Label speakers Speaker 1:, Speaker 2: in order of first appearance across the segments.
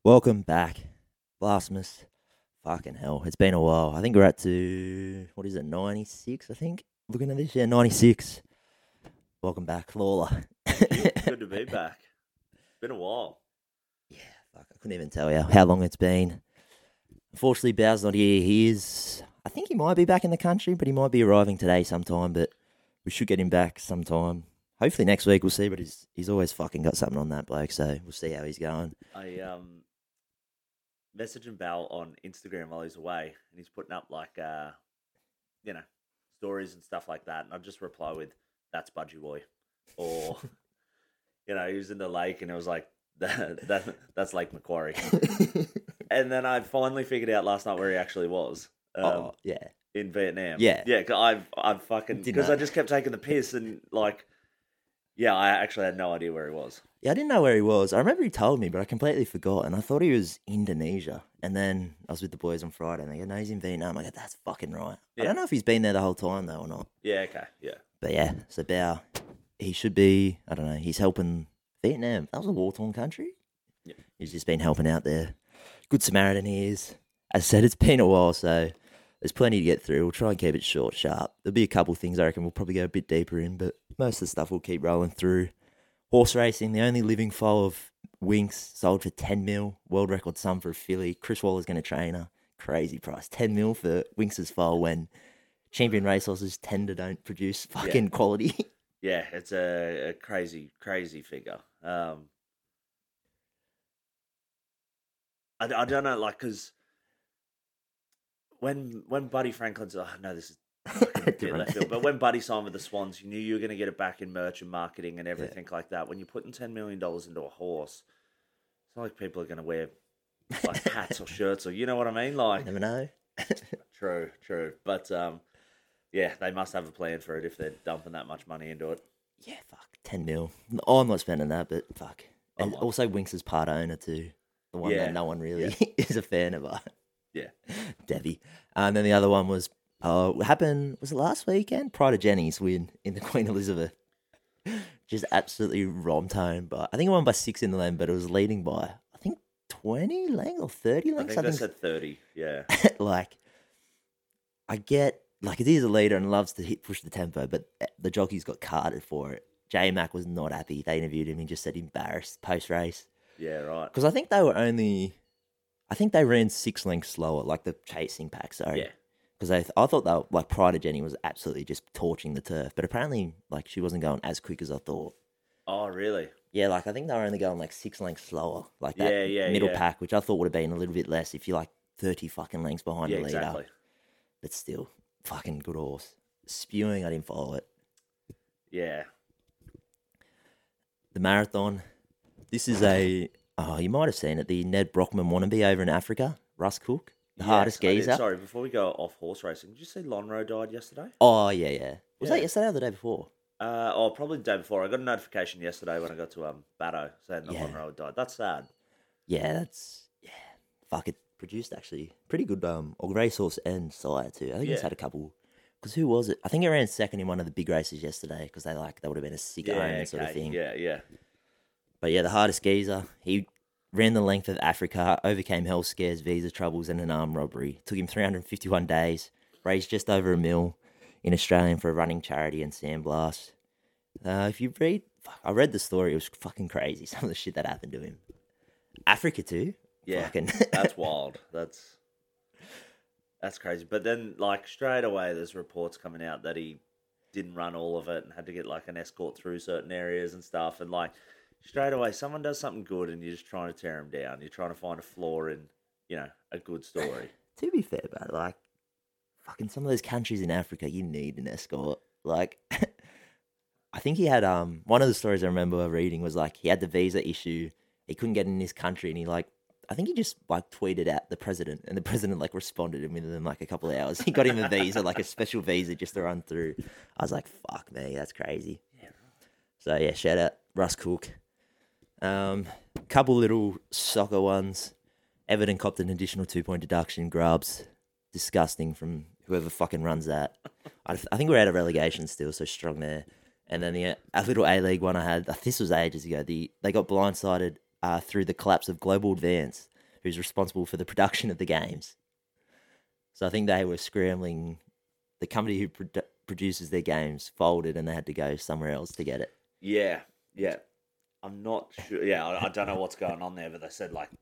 Speaker 1: Welcome back, Blasphemous. Fucking hell, it's been a while. I think we're at to, what is it, 96, I think? Looking at this, yeah, 96. Welcome back, Lawler.
Speaker 2: Thank you. Good to be back. Been a while.
Speaker 1: Yeah, fuck, I couldn't even tell you how long it's been. Unfortunately, Bow's not here. I think he might be back in the country, but he might be arriving today sometime, but we should get him back sometime. Hopefully next week, we'll see, but he's always fucking got something on that bloke, so we'll see how he's going.
Speaker 2: I messaging Bal on Instagram while he's away, and he's putting up like stories and stuff like that, and I just reply with "That's Budgie Boy," or he was in the lake, and it was like that's Lake Macquarie, and then I finally figured out last night where he actually was.
Speaker 1: Yeah.
Speaker 2: In Vietnam.
Speaker 1: Yeah.
Speaker 2: Yeah, I've fucking... Because I just kept taking the piss and, I actually had no idea where he was.
Speaker 1: Yeah, I didn't know where he was. I remember he told me, but I completely forgot, and I thought he was Indonesia. And then I was with the boys on Friday, and they go, no, he's in Vietnam. I go, that's fucking right.
Speaker 2: Yeah.
Speaker 1: I don't know if he's been there the whole time, though, or not.
Speaker 2: Yeah, okay, yeah.
Speaker 1: But yeah, so Bao, he should be, I don't know, he's helping Vietnam. That was a war-torn country.
Speaker 2: Yeah.
Speaker 1: He's just been helping out there. Good Samaritan he is. As I said, it's been a while, so... There's plenty to get through. We'll try and keep it short, sharp. There'll be a couple of things I reckon we'll probably go a bit deeper in, but most of the stuff we'll keep rolling through. Horse racing, the only living foal of Winx, sold for 10 mil. World record sum for a filly. Chris Waller's going to train her. Crazy price. 10 mil for Winx's foal when champion racehorses tend to don't produce fucking quality.
Speaker 2: Yeah, it's a crazy, crazy figure. I don't know, because... When Buddy Franklin's, this is a bit left field, but when Buddy signed with the Swans, you knew you were going to get it back in merch and marketing and everything like that. When you're putting $10 million into a horse, it's not like people are going to wear hats or shirts or you know what I mean.
Speaker 1: Never know.
Speaker 2: True, but they must have a plan for it if they're dumping that much money into it.
Speaker 1: Yeah, fuck, 10 mil. Oh, I'm not spending that, but fuck. And also Winx's part owner too, the one that no one really is a fan of.
Speaker 2: Yeah.
Speaker 1: Debbie. And then the other one was, happened, was it last weekend? Pride of Jenny's win in the Queen Elizabeth. Just absolutely rom-tome. But I think it won by 6 in the lane, but it was leading by, I think, 20 lengths or 30 lengths.
Speaker 2: I think they said 30, yeah.
Speaker 1: I get, it is a leader and loves to push the tempo, but the jockeys got carded for it. J-Mac was not happy. They interviewed him and just said embarrassed post-race.
Speaker 2: Yeah, right.
Speaker 1: Because I think they were I think they ran 6 lengths slower, like the chasing pack, sorry.
Speaker 2: Yeah.
Speaker 1: Because I thought that, Pride of Jenny was absolutely just torching the turf. But apparently, she wasn't going as quick as I thought.
Speaker 2: Oh, really?
Speaker 1: Yeah, I think they were only going 6 lengths slower. Middle pack, which I thought would have been a little bit less if you're 30 fucking lengths behind the leader.
Speaker 2: Exactly.
Speaker 1: But still, fucking good horse. Spewing, I didn't follow it.
Speaker 2: Yeah.
Speaker 1: The marathon. This is you might have seen it, the Ned Brockman wannabe over in Africa, Russ Cook, the hardest geezer.
Speaker 2: Sorry, before we go off horse racing, did you see Lonhro died yesterday?
Speaker 1: Oh, yeah. Was that yesterday or the day before?
Speaker 2: Probably the day before. I got a notification yesterday when I got to Batto saying that Lonhro had died. That's sad.
Speaker 1: Yeah, fuck, it produced actually pretty good racehorse and sire too. I think it's had a couple. Because who was it? I think it ran second in one of the big races yesterday because that would have been a sick omen sort of thing.
Speaker 2: Yeah.
Speaker 1: But yeah, the hardest geezer. He ran the length of Africa, overcame health scares, visa troubles, and an armed robbery. Took him 351 days, raised just over $1 million in Australian for a running charity and sandblast. If you read, I read the story, it was fucking crazy, some of the shit that happened to him. Africa too?
Speaker 2: Yeah, that's wild. That's crazy. But then, straight away, there's reports coming out that he didn't run all of it and had to get, an escort through certain areas and stuff, and, straight away, someone does something good and you're just trying to tear them down. You're trying to find a flaw in, a good story.
Speaker 1: To be fair, but fucking some of those countries in Africa, you need an escort. I think he had, one of the stories I remember reading was he had the visa issue. He couldn't get in this country and I think he just tweeted out the president and the president responded within a couple of hours. He got him a visa, a special visa just to run through. I was like, fuck me, that's crazy. Yeah. So yeah, shout out Russ Cook. Couple little soccer ones. Everton copped an additional 2-point deduction. Grubs, disgusting from whoever fucking runs that. I think we're out of relegation still, so strong there. And then a little A-League one I had. This was ages ago. They got blindsided through the collapse of Global Advance. who's responsible for the production of the games. So I think they were scrambling. The company who produces their games folded, and they had to go somewhere else to get it.
Speaker 2: Yeah, yeah. I'm not sure. Yeah, I don't know what's going on there, but they said like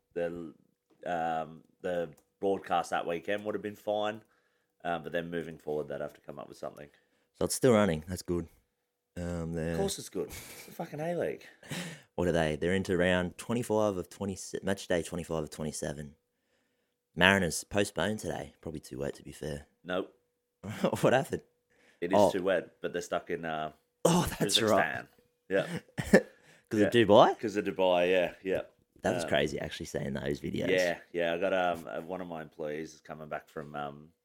Speaker 2: the broadcast that weekend would have been fine, but then moving forward, they'd have to come up with something.
Speaker 1: So it's still running. That's good.
Speaker 2: Of course, it's good. It's the fucking A League.
Speaker 1: What are they? They're into round 25 of 20, match day 25 of 27. Mariners postponed today. Probably too wet, to be fair.
Speaker 2: Nope.
Speaker 1: What happened?
Speaker 2: It is too wet, but they're stuck in
Speaker 1: that's
Speaker 2: Kazakhstan.
Speaker 1: right.
Speaker 2: Yeah.
Speaker 1: Because of Dubai?
Speaker 2: Because of Dubai, yeah.
Speaker 1: That was crazy, actually, seeing those videos.
Speaker 2: Yeah. I got one of my employees is coming back from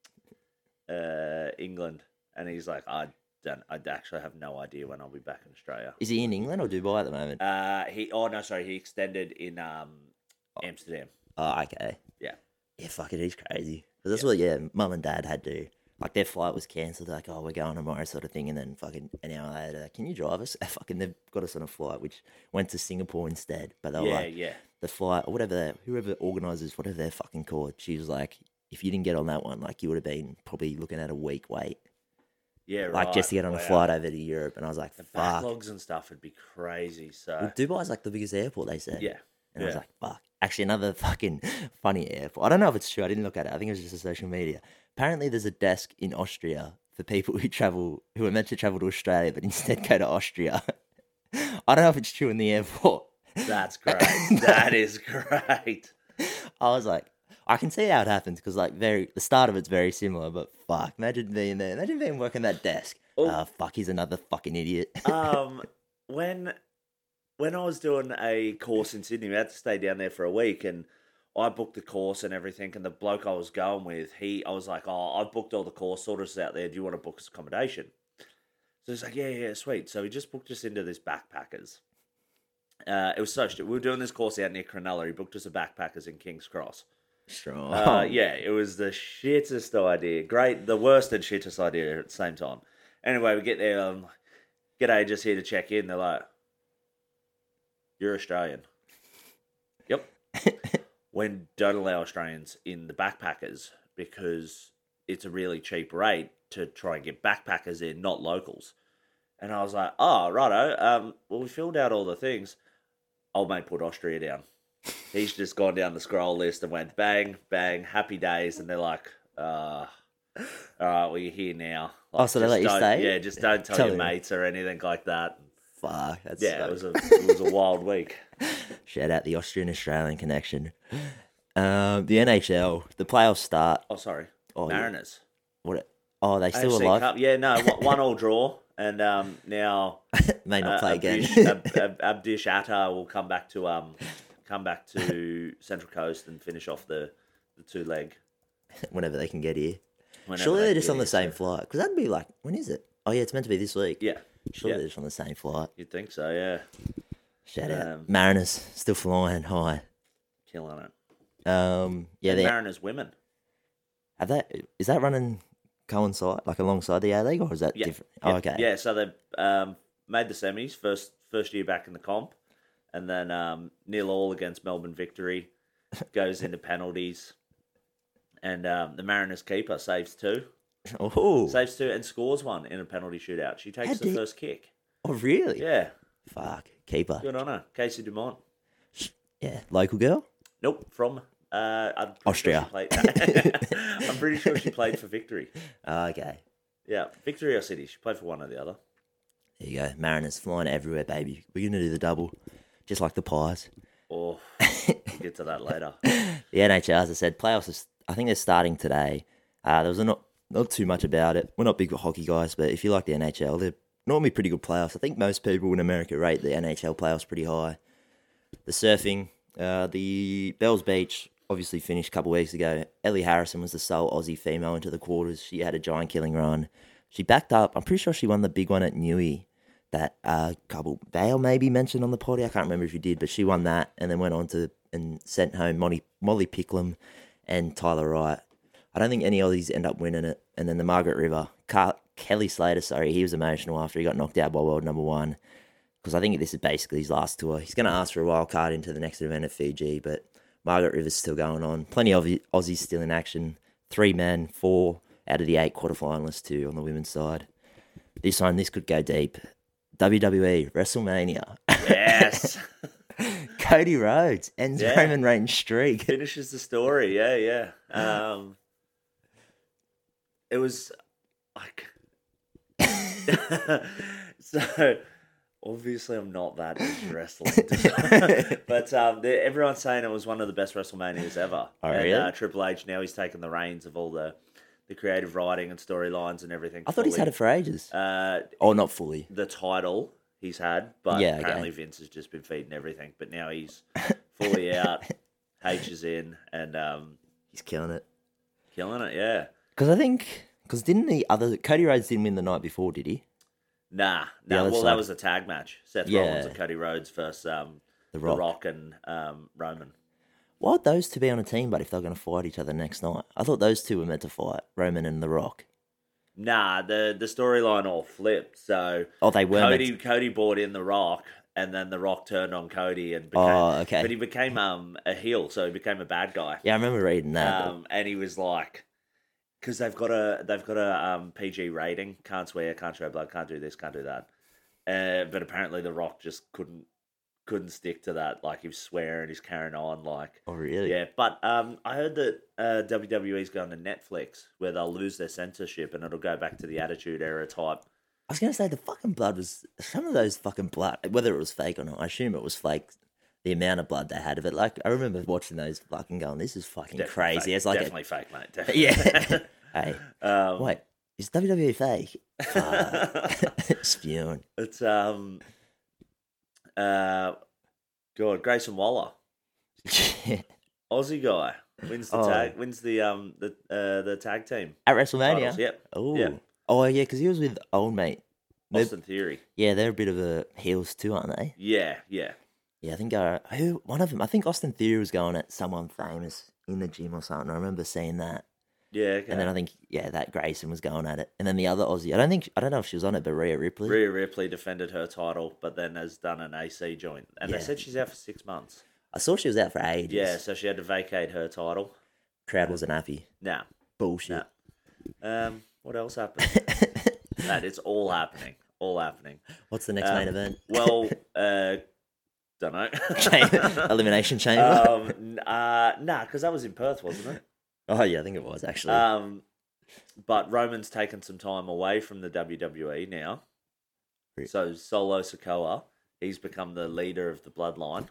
Speaker 2: England, and he's like, I actually have no idea when I'll be back in Australia.
Speaker 1: Is he in England or Dubai at the moment?
Speaker 2: He extended in Amsterdam.
Speaker 1: Oh, okay.
Speaker 2: Yeah.
Speaker 1: Yeah, fuck it, he's crazy. Because that's what, mum and dad had to. Like, their flight was cancelled, like, oh, we're going tomorrow sort of thing, and then fucking an hour later, like, can you drive us? Fucking, they've got us on a flight, which went to Singapore instead. But they were the flight, or whatever, whoever organises, whatever they're fucking called, she was like, if you didn't get on that one, like, you would have been probably looking at a week wait.
Speaker 2: Yeah, right.
Speaker 1: Like, just to get on a flight over to Europe, and I was like,
Speaker 2: the
Speaker 1: fuck.
Speaker 2: backlogs and stuff would be crazy, so...
Speaker 1: Well, Dubai's like the biggest airport, they said.
Speaker 2: Yeah.
Speaker 1: And I was like, fuck. Actually, another fucking funny airport. I don't know if it's true. I didn't look at it. I think it was just a social media. Apparently, there's a desk in Austria for people who are meant to travel to Australia, but instead go to Austria. I don't know if it's true in the airport.
Speaker 2: That's great. That is great.
Speaker 1: I was like, I can see how it happens because, like, the start of it's very similar, but fuck, imagine being there. Imagine being working that desk. Oh, fuck, he's another fucking idiot.
Speaker 2: When I was doing a course in Sydney, we had to stay down there for a week, and I booked the course and everything, and the bloke I was going with, I was like, oh, I've booked all the course sorters out there. Do you want to book us accommodation? So he's like, yeah, sweet. So he just booked us into this backpackers. It was so stupid. We were doing this course out near Cronulla. He booked us a backpackers in King's Cross.
Speaker 1: Strong.
Speaker 2: Yeah, it was the shittest idea. Great, the worst and shittest idea at the same time. Anyway, we get there. G'day, just here to check in. They're like, you're Australian. Yep. We don't allow Australians in the backpackers because it's a really cheap rate to try and get backpackers in, not locals. And I was like, oh, righto. Well, we filled out all the things. Old mate put Austria down. He's just gone down the scroll list and went bang, bang, happy days. And they're like, all right, well, you're here now. Like,
Speaker 1: so they let you stay?
Speaker 2: Yeah, just don't tell your mates or anything like that.
Speaker 1: Fuck, that's
Speaker 2: it was a wild week.
Speaker 1: Shout out the Austrian-Australian connection. The NHL, the playoffs start.
Speaker 2: Oh, sorry. Mariners.
Speaker 1: What? Oh, they still
Speaker 2: AFC
Speaker 1: alive?
Speaker 2: Cup. Yeah, no, 1-1 draw. And now
Speaker 1: may not play again.
Speaker 2: Abdish Atta will come back to Central Coast and finish off the 2-leg.
Speaker 1: Whenever they can get here. Surely they're just on the same flight. Because that'd be like, when is it? Oh, yeah, it's meant to be this week.
Speaker 2: Yeah.
Speaker 1: Surely they're just on the same flight.
Speaker 2: You'd think so, yeah.
Speaker 1: Shout out. Mariners, still flying high.
Speaker 2: Killing it.
Speaker 1: Yeah,
Speaker 2: the Mariners women.
Speaker 1: Is that running coincide, like alongside the A-League, or is that different?
Speaker 2: Yeah.
Speaker 1: Oh, okay.
Speaker 2: Yeah, so they made the semis, first year back in the comp, and then 0-0 against Melbourne Victory, goes into penalties, and the Mariners keeper saves 2.
Speaker 1: Oh.
Speaker 2: Saves 2 and scores 1 in a penalty shootout. She takes the first kick.
Speaker 1: Oh, really?
Speaker 2: Yeah.
Speaker 1: Fuck. Keeper.
Speaker 2: Good on her. Casey Dumont.
Speaker 1: Yeah. Local girl?
Speaker 2: Nope. From
Speaker 1: Austria.
Speaker 2: I'm pretty sure she played for Victory.
Speaker 1: Okay.
Speaker 2: Yeah. Victory or City. She played for one or the other.
Speaker 1: There you go. Mariners flying everywhere, baby. We're going to do the double. Just like the Pies.
Speaker 2: Oh, we'll get to that later.
Speaker 1: The NHL, as I said, playoffs, I think they're starting today. There was not too much about it. We're not big hockey guys, but if you like the NHL, they're normally pretty good playoffs. I think most people in America rate the NHL playoffs pretty high. The surfing, the Bells Beach obviously finished a couple of weeks ago. Ellie Harrison was the sole Aussie female into the quarters. She had a giant killing run. She backed up. I'm pretty sure she won the big one at Newey that couple Vale maybe mentioned on the potty. I can't remember if you did, but she won that and then went on to and sent home Molly Picklum and Tyler Wright. I don't think any of these end up winning it. And then the Margaret River, Kelly Slater, he was emotional after he got knocked out by world number 1. Because I think this is basically his last tour. He's going to ask for a wild card into the next event at Fiji, but Margaret River's still going on. Plenty of Aussies still in action. 3 men, 4 out of the 8 quarterfinalists too on the women's side. This could go deep. WWE WrestleMania.
Speaker 2: Yes.
Speaker 1: Cody Rhodes ends
Speaker 2: Yeah.
Speaker 1: Roman Reigns' streak.
Speaker 2: Finishes the story. Yeah. It was like so. Obviously, I'm not that into wrestling, but everyone's saying it was one of the best WrestleManias ever.
Speaker 1: Oh,
Speaker 2: and
Speaker 1: really?
Speaker 2: Triple H now he's taken the reins of all the creative writing and storylines and everything.
Speaker 1: I thought he's had it for ages.
Speaker 2: Uh,
Speaker 1: Oh, not fully.
Speaker 2: the title he's had, but
Speaker 1: Yeah, okay.
Speaker 2: apparently Vince has just been feeding everything. But now he's fully out. H is in and
Speaker 1: He's killing it.
Speaker 2: killing it. Yeah.
Speaker 1: Because didn't Cody Rhodes didn't win the night before, did he?
Speaker 2: Nah.
Speaker 1: other
Speaker 2: Well,
Speaker 1: side.
Speaker 2: that was a tag match. Seth
Speaker 1: Yeah.
Speaker 2: Rollins and Cody Rhodes versus The
Speaker 1: Rock.
Speaker 2: Rock and Roman.
Speaker 1: Why would those two be on a team, but if they're going to fight each other next night? I thought those two were meant to fight, Roman and The Rock.
Speaker 2: Nah, the storyline all flipped. So
Speaker 1: Oh, they were meant
Speaker 2: Cody brought in The Rock, and then The Rock turned on Cody and became.
Speaker 1: Oh, okay.
Speaker 2: But he became a heel, so he became a bad guy.
Speaker 1: Yeah, I remember reading that.
Speaker 2: And he was like, because they've got a PG rating, can't swear, can't show blood, can't do this, can't do that. But apparently The Rock just couldn't stick to that. Like he was swearing, he's carrying on. Like
Speaker 1: Oh, really?
Speaker 2: yeah. But I heard that WWE's going to Netflix where they'll lose their censorship and it'll go back to the Attitude Era type.
Speaker 1: I was going to say, the fucking blood was... Some of those fucking blood, whether it was fake or not, I assume it was fake, the amount of blood they had of it. Like, I remember watching those fucking going, this is fucking
Speaker 2: Definitely
Speaker 1: crazy.
Speaker 2: fake.
Speaker 1: It's like
Speaker 2: Definitely fake, mate. Definitely.
Speaker 1: Yeah. Hey,
Speaker 2: Um,
Speaker 1: wait, is WWE fake? Spewing.
Speaker 2: It's God, Grayson Waller, Aussie guy, wins the
Speaker 1: Oh.
Speaker 2: tag, wins the tag team
Speaker 1: At WrestleMania?
Speaker 2: titles. Yep.
Speaker 1: Oh,
Speaker 2: Yeah.
Speaker 1: Oh, yeah, because he was with old mate. They're-
Speaker 2: Austin Theory.
Speaker 1: Yeah, they're a bit of a heels too, aren't they?
Speaker 2: Yeah.
Speaker 1: Yeah, I think one of them. I think Austin Theory was going at someone famous in the gym or something. I remember seeing that,
Speaker 2: Yeah. Okay.
Speaker 1: and then I think that Grayson was going at it, and then the other Aussie. I don't know if she was on it, but Rhea Ripley.
Speaker 2: Rhea Ripley defended her title, but then has done an AC joint, and
Speaker 1: Yeah.
Speaker 2: they said she's out for 6 months.
Speaker 1: I saw she was out for ages.
Speaker 2: Yeah, so she had to vacate her title.
Speaker 1: Crowd wasn't happy.
Speaker 2: Nah.
Speaker 1: Bullshit.
Speaker 2: What else happened? Mate, it's all happening. All happening.
Speaker 1: What's the next main event?
Speaker 2: Well, don't know.
Speaker 1: Elimination Chamber.
Speaker 2: Nah, because that was in Perth, wasn't it?
Speaker 1: Oh yeah, I think it was actually.
Speaker 2: But Roman's taken some time away from the WWE now.
Speaker 1: Re-
Speaker 2: So Solo Sikoa, he's become the leader of the bloodline,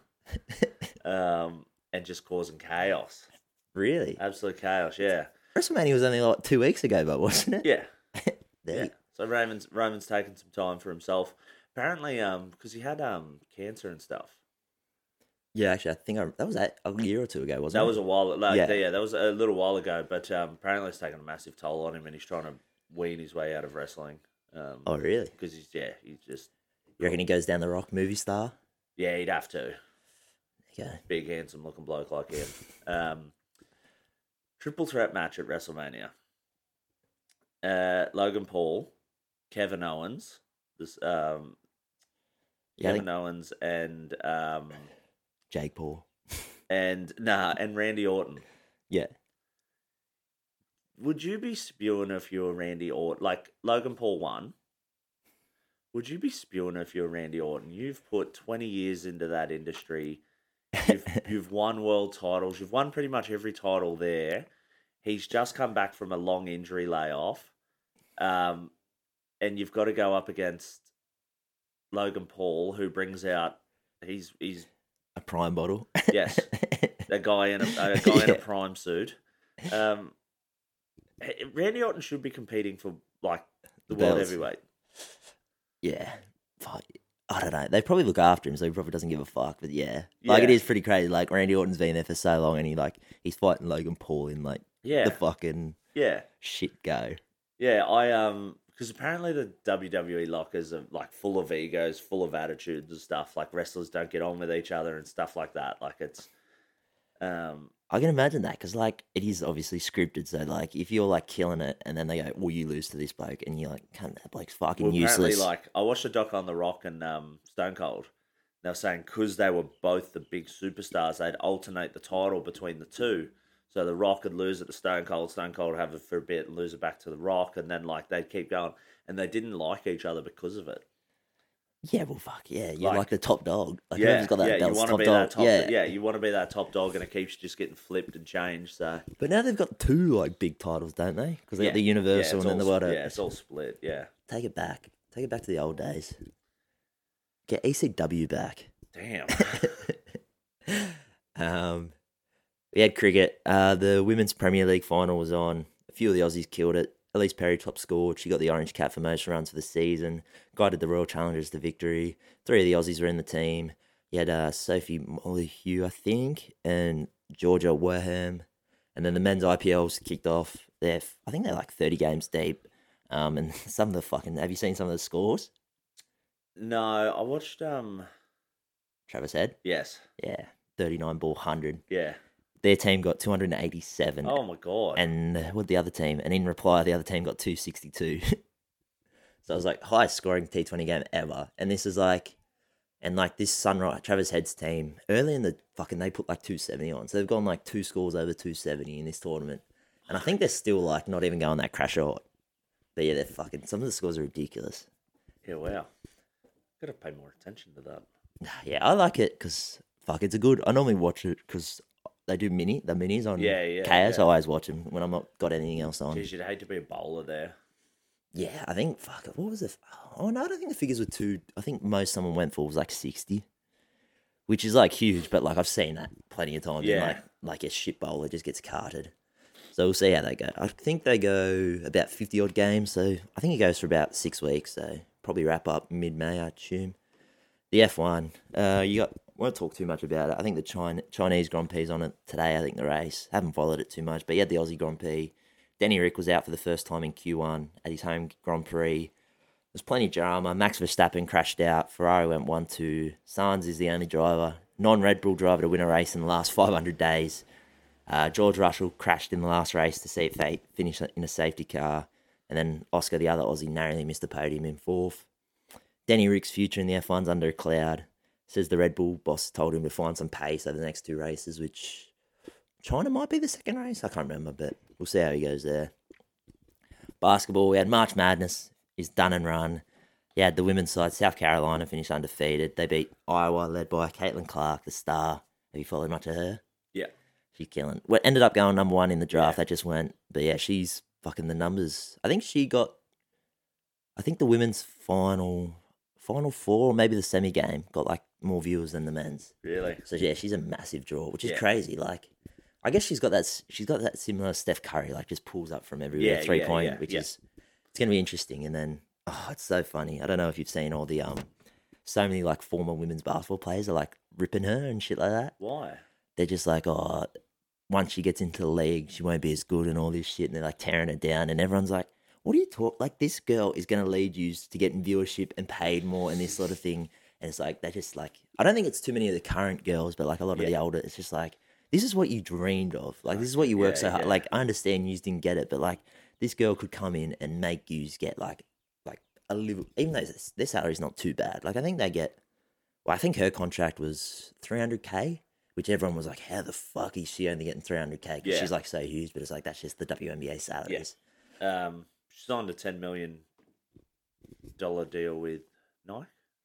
Speaker 2: and just causing chaos.
Speaker 1: Really?
Speaker 2: Absolute chaos, yeah.
Speaker 1: WrestleMania was only like 2 weeks ago, but wasn't it?
Speaker 2: Yeah.
Speaker 1: There
Speaker 2: Yeah. So Roman's taken some time for himself. Apparently, because he had cancer and stuff.
Speaker 1: Yeah, actually, I think that was a year or two ago, wasn't it?
Speaker 2: That was a while.
Speaker 1: Yeah.
Speaker 2: Yeah, that was a little while ago. But apparently, it's taken a massive toll on him, and he's trying to wean his way out of wrestling.
Speaker 1: Oh, really?
Speaker 2: Because he's just
Speaker 1: You reckon he goes down the Rock movie star?
Speaker 2: yeah, he'd have to.
Speaker 1: Yeah.
Speaker 2: Big, handsome looking bloke like him. Triple threat match at WrestleMania. Logan Paul, Kevin Owens,
Speaker 1: Yeah, I
Speaker 2: Kevin
Speaker 1: think
Speaker 2: Owens, and
Speaker 1: Jake Paul.
Speaker 2: and Randy Orton.
Speaker 1: Yeah.
Speaker 2: Would you be spewing if you were Randy Orton? Like Logan Paul won. Would you be spewing if you were Randy Orton? You've put 20 years into that industry. You've won world titles. You've won pretty much every title there. He's just come back from a long injury layoff. And you've got to go up against Logan Paul, who brings out he's
Speaker 1: A prime bottle.
Speaker 2: yes, a guy in a prime suit. Randy Orton should be competing for like the world
Speaker 1: Belts.
Speaker 2: heavyweight.
Speaker 1: Yeah. Fuck. I don't know. They probably look after him, so he probably doesn't give a fuck. But yeah, like it
Speaker 2: Yeah.
Speaker 1: is pretty crazy. Like Randy Orton's been there for so long, and he's fighting Logan Paul in like
Speaker 2: Yeah,
Speaker 1: the fucking
Speaker 2: yeah,
Speaker 1: shit go.
Speaker 2: yeah. Because apparently the WWE lockers are like full of egos, full of attitudes and stuff. Like wrestlers don't get on with each other and stuff like that. Like it's,
Speaker 1: I can imagine that because like it is obviously scripted. So like if you're like killing it, and then they go, "Well, you lose to this bloke," and you're like, "Can't that bloke's fucking
Speaker 2: well, apparently,
Speaker 1: useless."
Speaker 2: like I watched a doc on The Rock and Stone Cold, They were saying because they were both the big superstars, they'd alternate the title between the two. So the Rock would lose it to Stone Cold, Stone Cold would have it for a bit and lose it back to the Rock, and then like they'd keep going. And they didn't like each other because of it.
Speaker 1: Yeah, well, fuck yeah, you're like the top dog. Like
Speaker 2: Yeah,
Speaker 1: whoever's got that
Speaker 2: yeah, you
Speaker 1: belt's
Speaker 2: want to
Speaker 1: top
Speaker 2: be
Speaker 1: dog.
Speaker 2: that top.
Speaker 1: Yeah,
Speaker 2: You want to be that top dog, and it keeps just getting flipped and changed. So
Speaker 1: but now they've got two like big titles, don't they? Because they got the Universal
Speaker 2: it's
Speaker 1: and then the
Speaker 2: all,
Speaker 1: what?
Speaker 2: yeah, it's all split. Yeah,
Speaker 1: Take it back. Take it back to the old days. Get ECW back.
Speaker 2: damn.
Speaker 1: We had cricket. The Women's Premier League final was on. A few of the Aussies killed it. Elise Perry top scored. She got the orange cap for most runs for the season. Guided the Royal Challengers to victory. 3 of the Aussies were in the team. You had Sophie Molyneux, I think, and Georgia Warham. And then the men's IPL's kicked off. I think they're like 30 games deep. And some of the fucking... Have you seen some of the scores?
Speaker 2: No, I watched.
Speaker 1: Travis Head?
Speaker 2: Yes.
Speaker 1: Yeah. 39 ball 100.
Speaker 2: Yeah.
Speaker 1: Their team got 287.
Speaker 2: Oh my god.
Speaker 1: And what the other team? And in reply, the other team got 262. So I was like, highest scoring T20 game ever. And this is like, and like this Sunrise, Travis Head's team, early in the they put like 270 on. So they've gone like 2 scores over 270 in this tournament. And I think they're still like not even going that crash short. But yeah, some of the scores are ridiculous.
Speaker 2: Yeah, wow. Gotta pay more attention to that.
Speaker 1: Yeah, I like it because, it's a good, I normally watch it because they do the minis on KS. I always watch them when I'm not got anything else on.
Speaker 2: Jeez, you'd hate to be a bowler there.
Speaker 1: Yeah, I think, what was it? Oh, no, I don't think the figures were too... I think most someone went for was like 60, which is like huge, but like I've seen that plenty of times.
Speaker 2: Yeah.
Speaker 1: And like a shit bowler just gets carted. So we'll see how they go. I think they go about 50-odd games, so I think it goes for about 6 weeks, so probably wrap up mid-May, I assume. The F1, won't talk too much about it. I think the Chinese Grand Prix on it today, I think the race. Haven't followed it too much, but you had the Aussie Grand Prix. Danny Rick was out for the first time in Q1 at his home Grand Prix. There's plenty of drama. Max Verstappen crashed out. Ferrari went 1-2. Sainz is the only driver, non-Red Bull driver to win a race in the last 500 days. George Russell crashed in the last race to see it finish in a safety car. And then Oscar, the other Aussie, narrowly missed the podium in 4th. Danny Rick's future in the F1's under a cloud. Says the Red Bull boss told him to find some pace over the next 2 races, which... China might be the second race. I can't remember, but we'll see how he goes there. Basketball, we had March Madness. Is done and run. You had the women's side. South Carolina finished undefeated. They beat Iowa, led by Caitlin Clark, the star. Have you followed much of her?
Speaker 2: Yeah.
Speaker 1: She's killing. Well, ended up going number 1 in the draft. That just went. But yeah, she's fucking the numbers. I think the women's final 4, or maybe the semi game, got like more viewers than the men's.
Speaker 2: Really?
Speaker 1: So yeah, she's a massive draw, which is crazy. Like, I guess she's got that similar Steph Curry, like just pulls up from everywhere, 3-point, which is, it's gonna be interesting. And then, it's so funny. I don't know if you've seen all the so many like former women's basketball players are like ripping her and shit like that.
Speaker 2: Why?
Speaker 1: They're just like, once she gets into the league, she won't be as good and all this shit, and they're like tearing her down, and everyone's like, what do you talk? Like, this girl is gonna lead you to getting viewership and paid more and this sort of thing. And it's like, they're just like, I don't think it's too many of the current girls, but like a lot of the older, it's just like, this is what you dreamed of. Like, this is what you work so hard. Like, I understand you didn't get it, but like, this girl could come in and make you get like a little, even though their salary's not too bad. Like, I think they get, I think her contract was $300K, which everyone was like, how the fuck is she only getting $300K? Because she's like so huge, but it's like, that's just the WNBA salaries.
Speaker 2: Yeah. She signed a $10 million deal with Nike.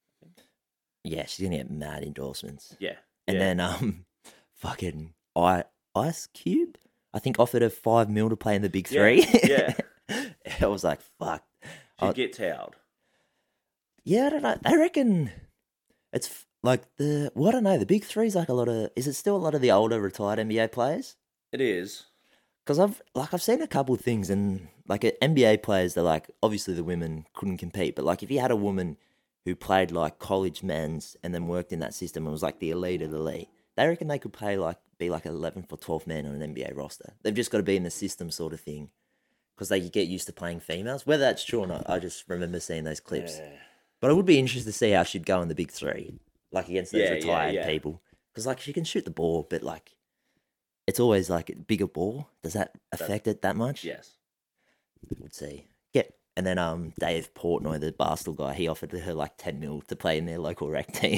Speaker 1: Yeah, she's gonna get mad endorsements.
Speaker 2: Yeah.
Speaker 1: And then fucking Ice Cube, I think offered her $5 million to play in the Big Three.
Speaker 2: Yeah.
Speaker 1: I was like, fuck.
Speaker 2: She'd get towed.
Speaker 1: Yeah, I don't know. They reckon it's like I don't know. The Big Three's like is it still a lot of the older retired NBA players?
Speaker 2: It is.
Speaker 1: Because I've seen a couple of things, and like NBA players, they're like, obviously the women couldn't compete, but like if you had a woman who played like college men's and then worked in that system and was like the elite of the elite, they reckon they could be like 11th or 12th man on an NBA roster. They've just got to be in the system sort of thing, because they get used to playing females. Whether that's true or not, I just remember seeing those clips.
Speaker 2: Yeah.
Speaker 1: But I would be interested to see how she'd go in the Big Three, like against those retired people, because like she can shoot the ball, but like it's always like a bigger ball. Does that affect it that much?
Speaker 2: Yes.
Speaker 1: We'll see. And then Dave Portnoy, the Barstool guy, he offered her like 10 mil to play in their local rec team.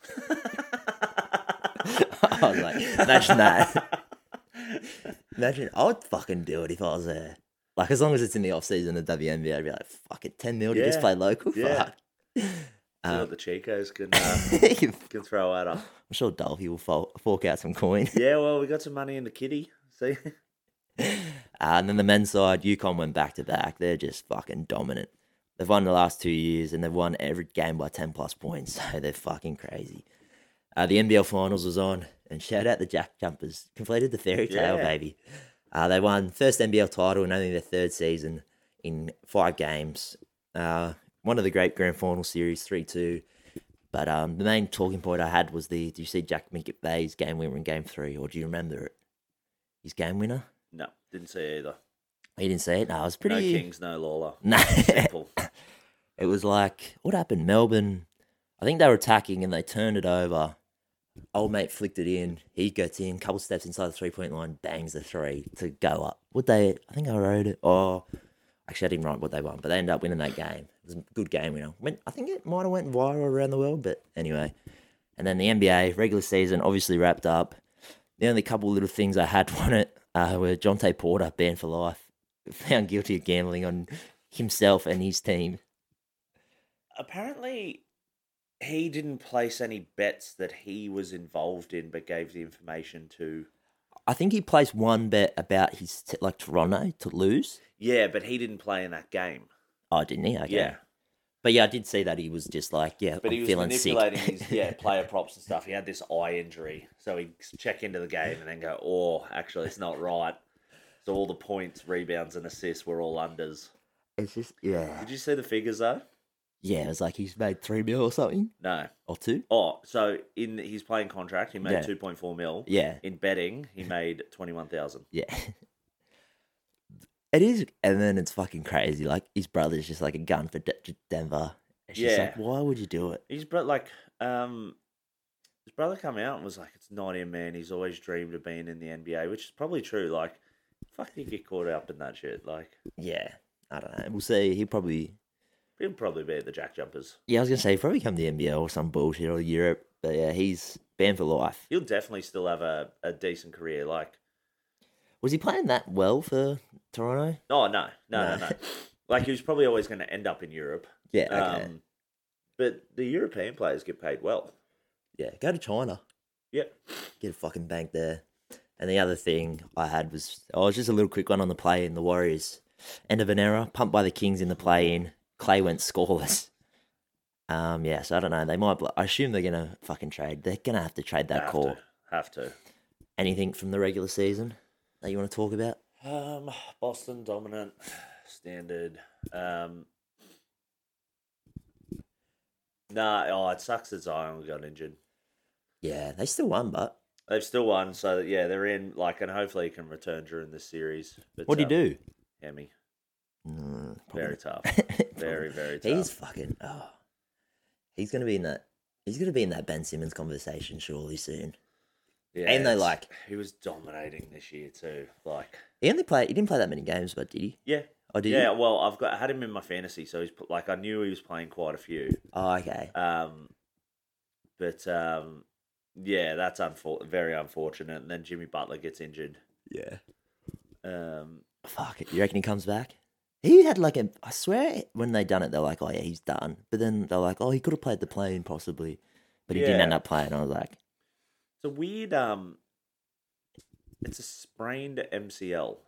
Speaker 1: I was like, imagine that. Imagine, I would fucking do it if I was there. Like, as long as it's in the off season of WNBA, I'd be like, fuck it, 10 mil to just
Speaker 2: Yeah.
Speaker 1: play local.
Speaker 2: Yeah.
Speaker 1: Fuck.
Speaker 2: See what the Chicos can
Speaker 1: I'm
Speaker 2: can throw at her.
Speaker 1: sure Dolphy will fork out some coin.
Speaker 2: Yeah, well, we got some money in the kitty. See,
Speaker 1: And then the men's side, UConn went back to back. They're just fucking dominant. They've won the last 2 years and they've won every game by 10 plus points. So they're fucking crazy. The NBL finals was on, and shout out the Jack Jumpers. Completed the fairy tale,
Speaker 2: Yeah.
Speaker 1: baby. They won first NBL title in only their third season in 5 games. One of the great grand final series, 3-2. But the main talking point I had was did you see Jack McVeigh's game winner in game 3, or do you remember it? His game winner?
Speaker 2: no, didn't see either.
Speaker 1: You didn't see it? No, it was
Speaker 2: No
Speaker 1: pretty...
Speaker 2: Kings, no Lawler.
Speaker 1: No.
Speaker 2: Simple.
Speaker 1: It was like, what happened? Melbourne, I think they were attacking and they turned it over. Old mate flicked it in. He gets in, couple steps inside the 3-point line, bangs the 3 to go up. I think I wrote it. Oh, actually, I didn't write what they won, but they ended up winning that game. It was a good game, you know. I think it might have went viral around the world, but anyway. And then the NBA regular season obviously wrapped up. The only couple little things I had on it were Jonte Porter banned for life, found guilty of gambling on himself and his team.
Speaker 2: Apparently, he didn't place any bets that he was involved in, but gave the information to.
Speaker 1: I think he placed one bet about his Toronto to lose.
Speaker 2: Yeah, but he didn't play in that game.
Speaker 1: Oh, didn't he? Okay.
Speaker 2: Yeah,
Speaker 1: But yeah, I did see that he was just like, yeah,
Speaker 2: but
Speaker 1: I'm
Speaker 2: he was
Speaker 1: feeling
Speaker 2: manipulating
Speaker 1: sick.
Speaker 2: his player props and stuff. He had this eye injury, so he'd check into the game and then go, "Oh, actually, it's not right." So all the points, rebounds, and assists were all unders.
Speaker 1: It's just, yeah.
Speaker 2: Did you see the figures though?
Speaker 1: Yeah, it was like he's made 3 mil or something.
Speaker 2: No.
Speaker 1: Or 2.
Speaker 2: Oh, so in his playing contract, he made
Speaker 1: Yeah.
Speaker 2: 2.4 mil.
Speaker 1: Yeah.
Speaker 2: In betting, he made 21,000.
Speaker 1: Yeah. It is, and then it's fucking crazy. Like, his brother's just like a gun for Denver. It's just like,
Speaker 2: Yeah.
Speaker 1: why would you do it?
Speaker 2: His brother come out and was like, "It's not him, man. He's always dreamed of being in the NBA," which is probably true. Like, fuck, you get caught up in that shit. Like,
Speaker 1: Yeah. I don't know. We'll see. He'll probably,
Speaker 2: he'll probably be at the Jack Jumpers.
Speaker 1: yeah, I was going to say, he'll probably come to the NBL or some bullshit or Europe. But yeah, he's banned for life.
Speaker 2: He'll definitely still have a decent career. Like,
Speaker 1: Was he playing that well for Toronto?
Speaker 2: oh no.
Speaker 1: No.
Speaker 2: Like, he was probably always going to end up in Europe.
Speaker 1: Yeah, okay.
Speaker 2: But the European players get paid well.
Speaker 1: Yeah, go to China.
Speaker 2: Yep.
Speaker 1: Get a fucking bank there. And the other thing I had was, just a little quick one on the play-in. The Warriors, end of an era, pumped by the Kings in the play-in. Clay went scoreless. Yeah, so I don't know. They might, I assume they're going to fucking trade. They're going to have to trade that call.
Speaker 2: Have to.
Speaker 1: Anything from the regular season that you want to talk about?
Speaker 2: Boston dominant, standard. It sucks that Zion got injured.
Speaker 1: Yeah, they still won, but
Speaker 2: They've still won, so yeah, they're in. Like, and hopefully he can return during this series. But,
Speaker 1: what do you do?
Speaker 2: Hemi,
Speaker 1: Probably
Speaker 2: very tough,
Speaker 1: not.
Speaker 2: very very tough.
Speaker 1: He's fucking. He's gonna be in that. He's gonna be in that Ben Simmons conversation surely soon.
Speaker 2: Yeah,
Speaker 1: and they
Speaker 2: it's- he was dominating this year too. Like,
Speaker 1: He didn't play that many games, but did he?
Speaker 2: yeah,
Speaker 1: Oh, did
Speaker 2: yeah.
Speaker 1: he?
Speaker 2: Well, I had him in my fantasy, so he's like, I knew he was playing quite a few.
Speaker 1: Oh, okay.
Speaker 2: Yeah, that's very unfortunate. And then Jimmy Butler gets injured.
Speaker 1: Yeah.
Speaker 2: Um,
Speaker 1: Fuck it. You reckon he comes back? He had like a. I swear when they done it, they're like, oh yeah, he's done. But then they're like, oh, he could have played the play-in possibly, but he didn't
Speaker 2: Yeah.
Speaker 1: end up playing. I was like,
Speaker 2: it's a weird. It's a sprained MCL.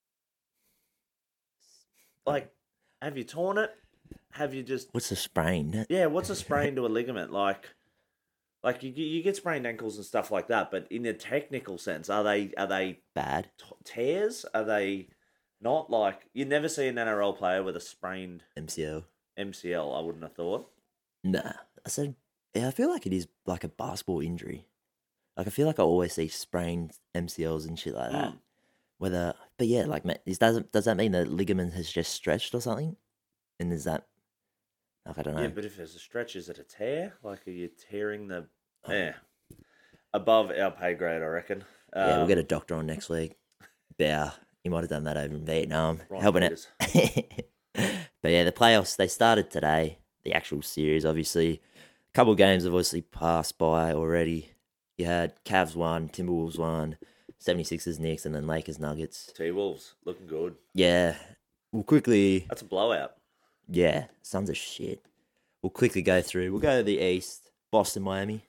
Speaker 2: Like, have you torn it? Have you just?
Speaker 1: what's a sprain?
Speaker 2: Yeah, what's a sprain to a ligament? Like you get sprained ankles and stuff like that, but in a technical sense, are they
Speaker 1: Bad.
Speaker 2: tears? Are they not? Like, you never see an NRL player with a sprained
Speaker 1: MCL.
Speaker 2: MCL. I wouldn't have thought.
Speaker 1: Nah. I said, yeah, I feel like it is like a basketball injury. Like I feel like I always see sprained MCLs and shit like that. But yeah, like, does that mean the ligament has just stretched or something? And is that, like, I don't know.
Speaker 2: Yeah, but if there's a stretch, is it a tear? Like, are you tearing the? Yeah, above our pay grade, I reckon.
Speaker 1: Yeah, we'll get a doctor on next week. Yeah, he might have done that over in Vietnam,
Speaker 2: Right,
Speaker 1: helping
Speaker 2: Peters.
Speaker 1: it. But yeah, the playoffs, they started today. The actual series, obviously. A couple of games have obviously passed by already. You had Cavs 1, Timberwolves 1, 76ers Knicks, and then Lakers Nuggets.
Speaker 2: T-Wolves looking good.
Speaker 1: Yeah. We'll quickly...
Speaker 2: That's a blowout.
Speaker 1: Yeah, Suns are shit. We'll quickly go through. We'll go to the East. Boston, Miami.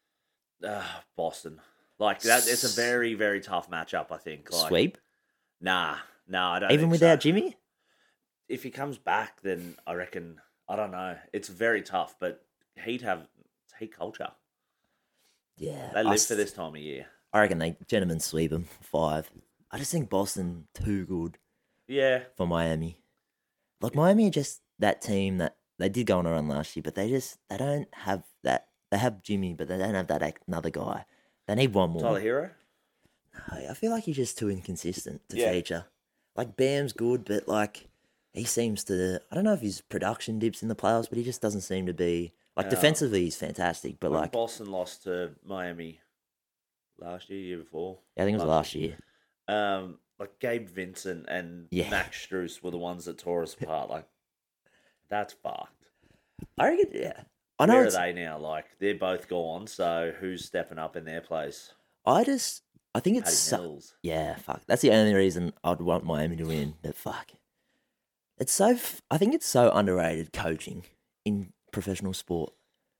Speaker 2: Boston. Like, that. It's a very, very tough matchup, I think. Like,
Speaker 1: Sweep?
Speaker 2: Nah, I don't
Speaker 1: Even
Speaker 2: think
Speaker 1: without
Speaker 2: so.
Speaker 1: Jimmy?
Speaker 2: If he comes back, then I reckon, I don't know. It's very tough, but Heat culture.
Speaker 1: Yeah.
Speaker 2: They live for this time of year.
Speaker 1: I reckon they gentlemen sweep them 5. I just think Boston too good
Speaker 2: Yeah.
Speaker 1: for Miami. Like Miami are just that team that they did go on a run last year, but they don't have that. They have Jimmy, but they don't have that another guy. They need one more.
Speaker 2: Tyler Hero?
Speaker 1: No, I feel like he's just too inconsistent to
Speaker 2: Yeah.
Speaker 1: feature. Like Bam's good, but like he seems to. I don't know if his production dips in the playoffs, but he just doesn't seem to be like defensively. He's fantastic, but
Speaker 2: When
Speaker 1: like
Speaker 2: Boston lost to Miami last year before.
Speaker 1: I think it was last year.
Speaker 2: Like Gabe Vincent and
Speaker 1: Yeah.
Speaker 2: Max Strus were the ones that tore us apart. Like, that's fucked.
Speaker 1: I reckon, yeah. I know
Speaker 2: Where are
Speaker 1: it's.
Speaker 2: they now? Like, they're both gone, so who's stepping up in their place?
Speaker 1: I think
Speaker 2: Paddy
Speaker 1: it's
Speaker 2: Mills.
Speaker 1: yeah. Fuck. That's the only reason I'd want Miami to win. But fuck, it's so. I think it's so underrated coaching in professional sport.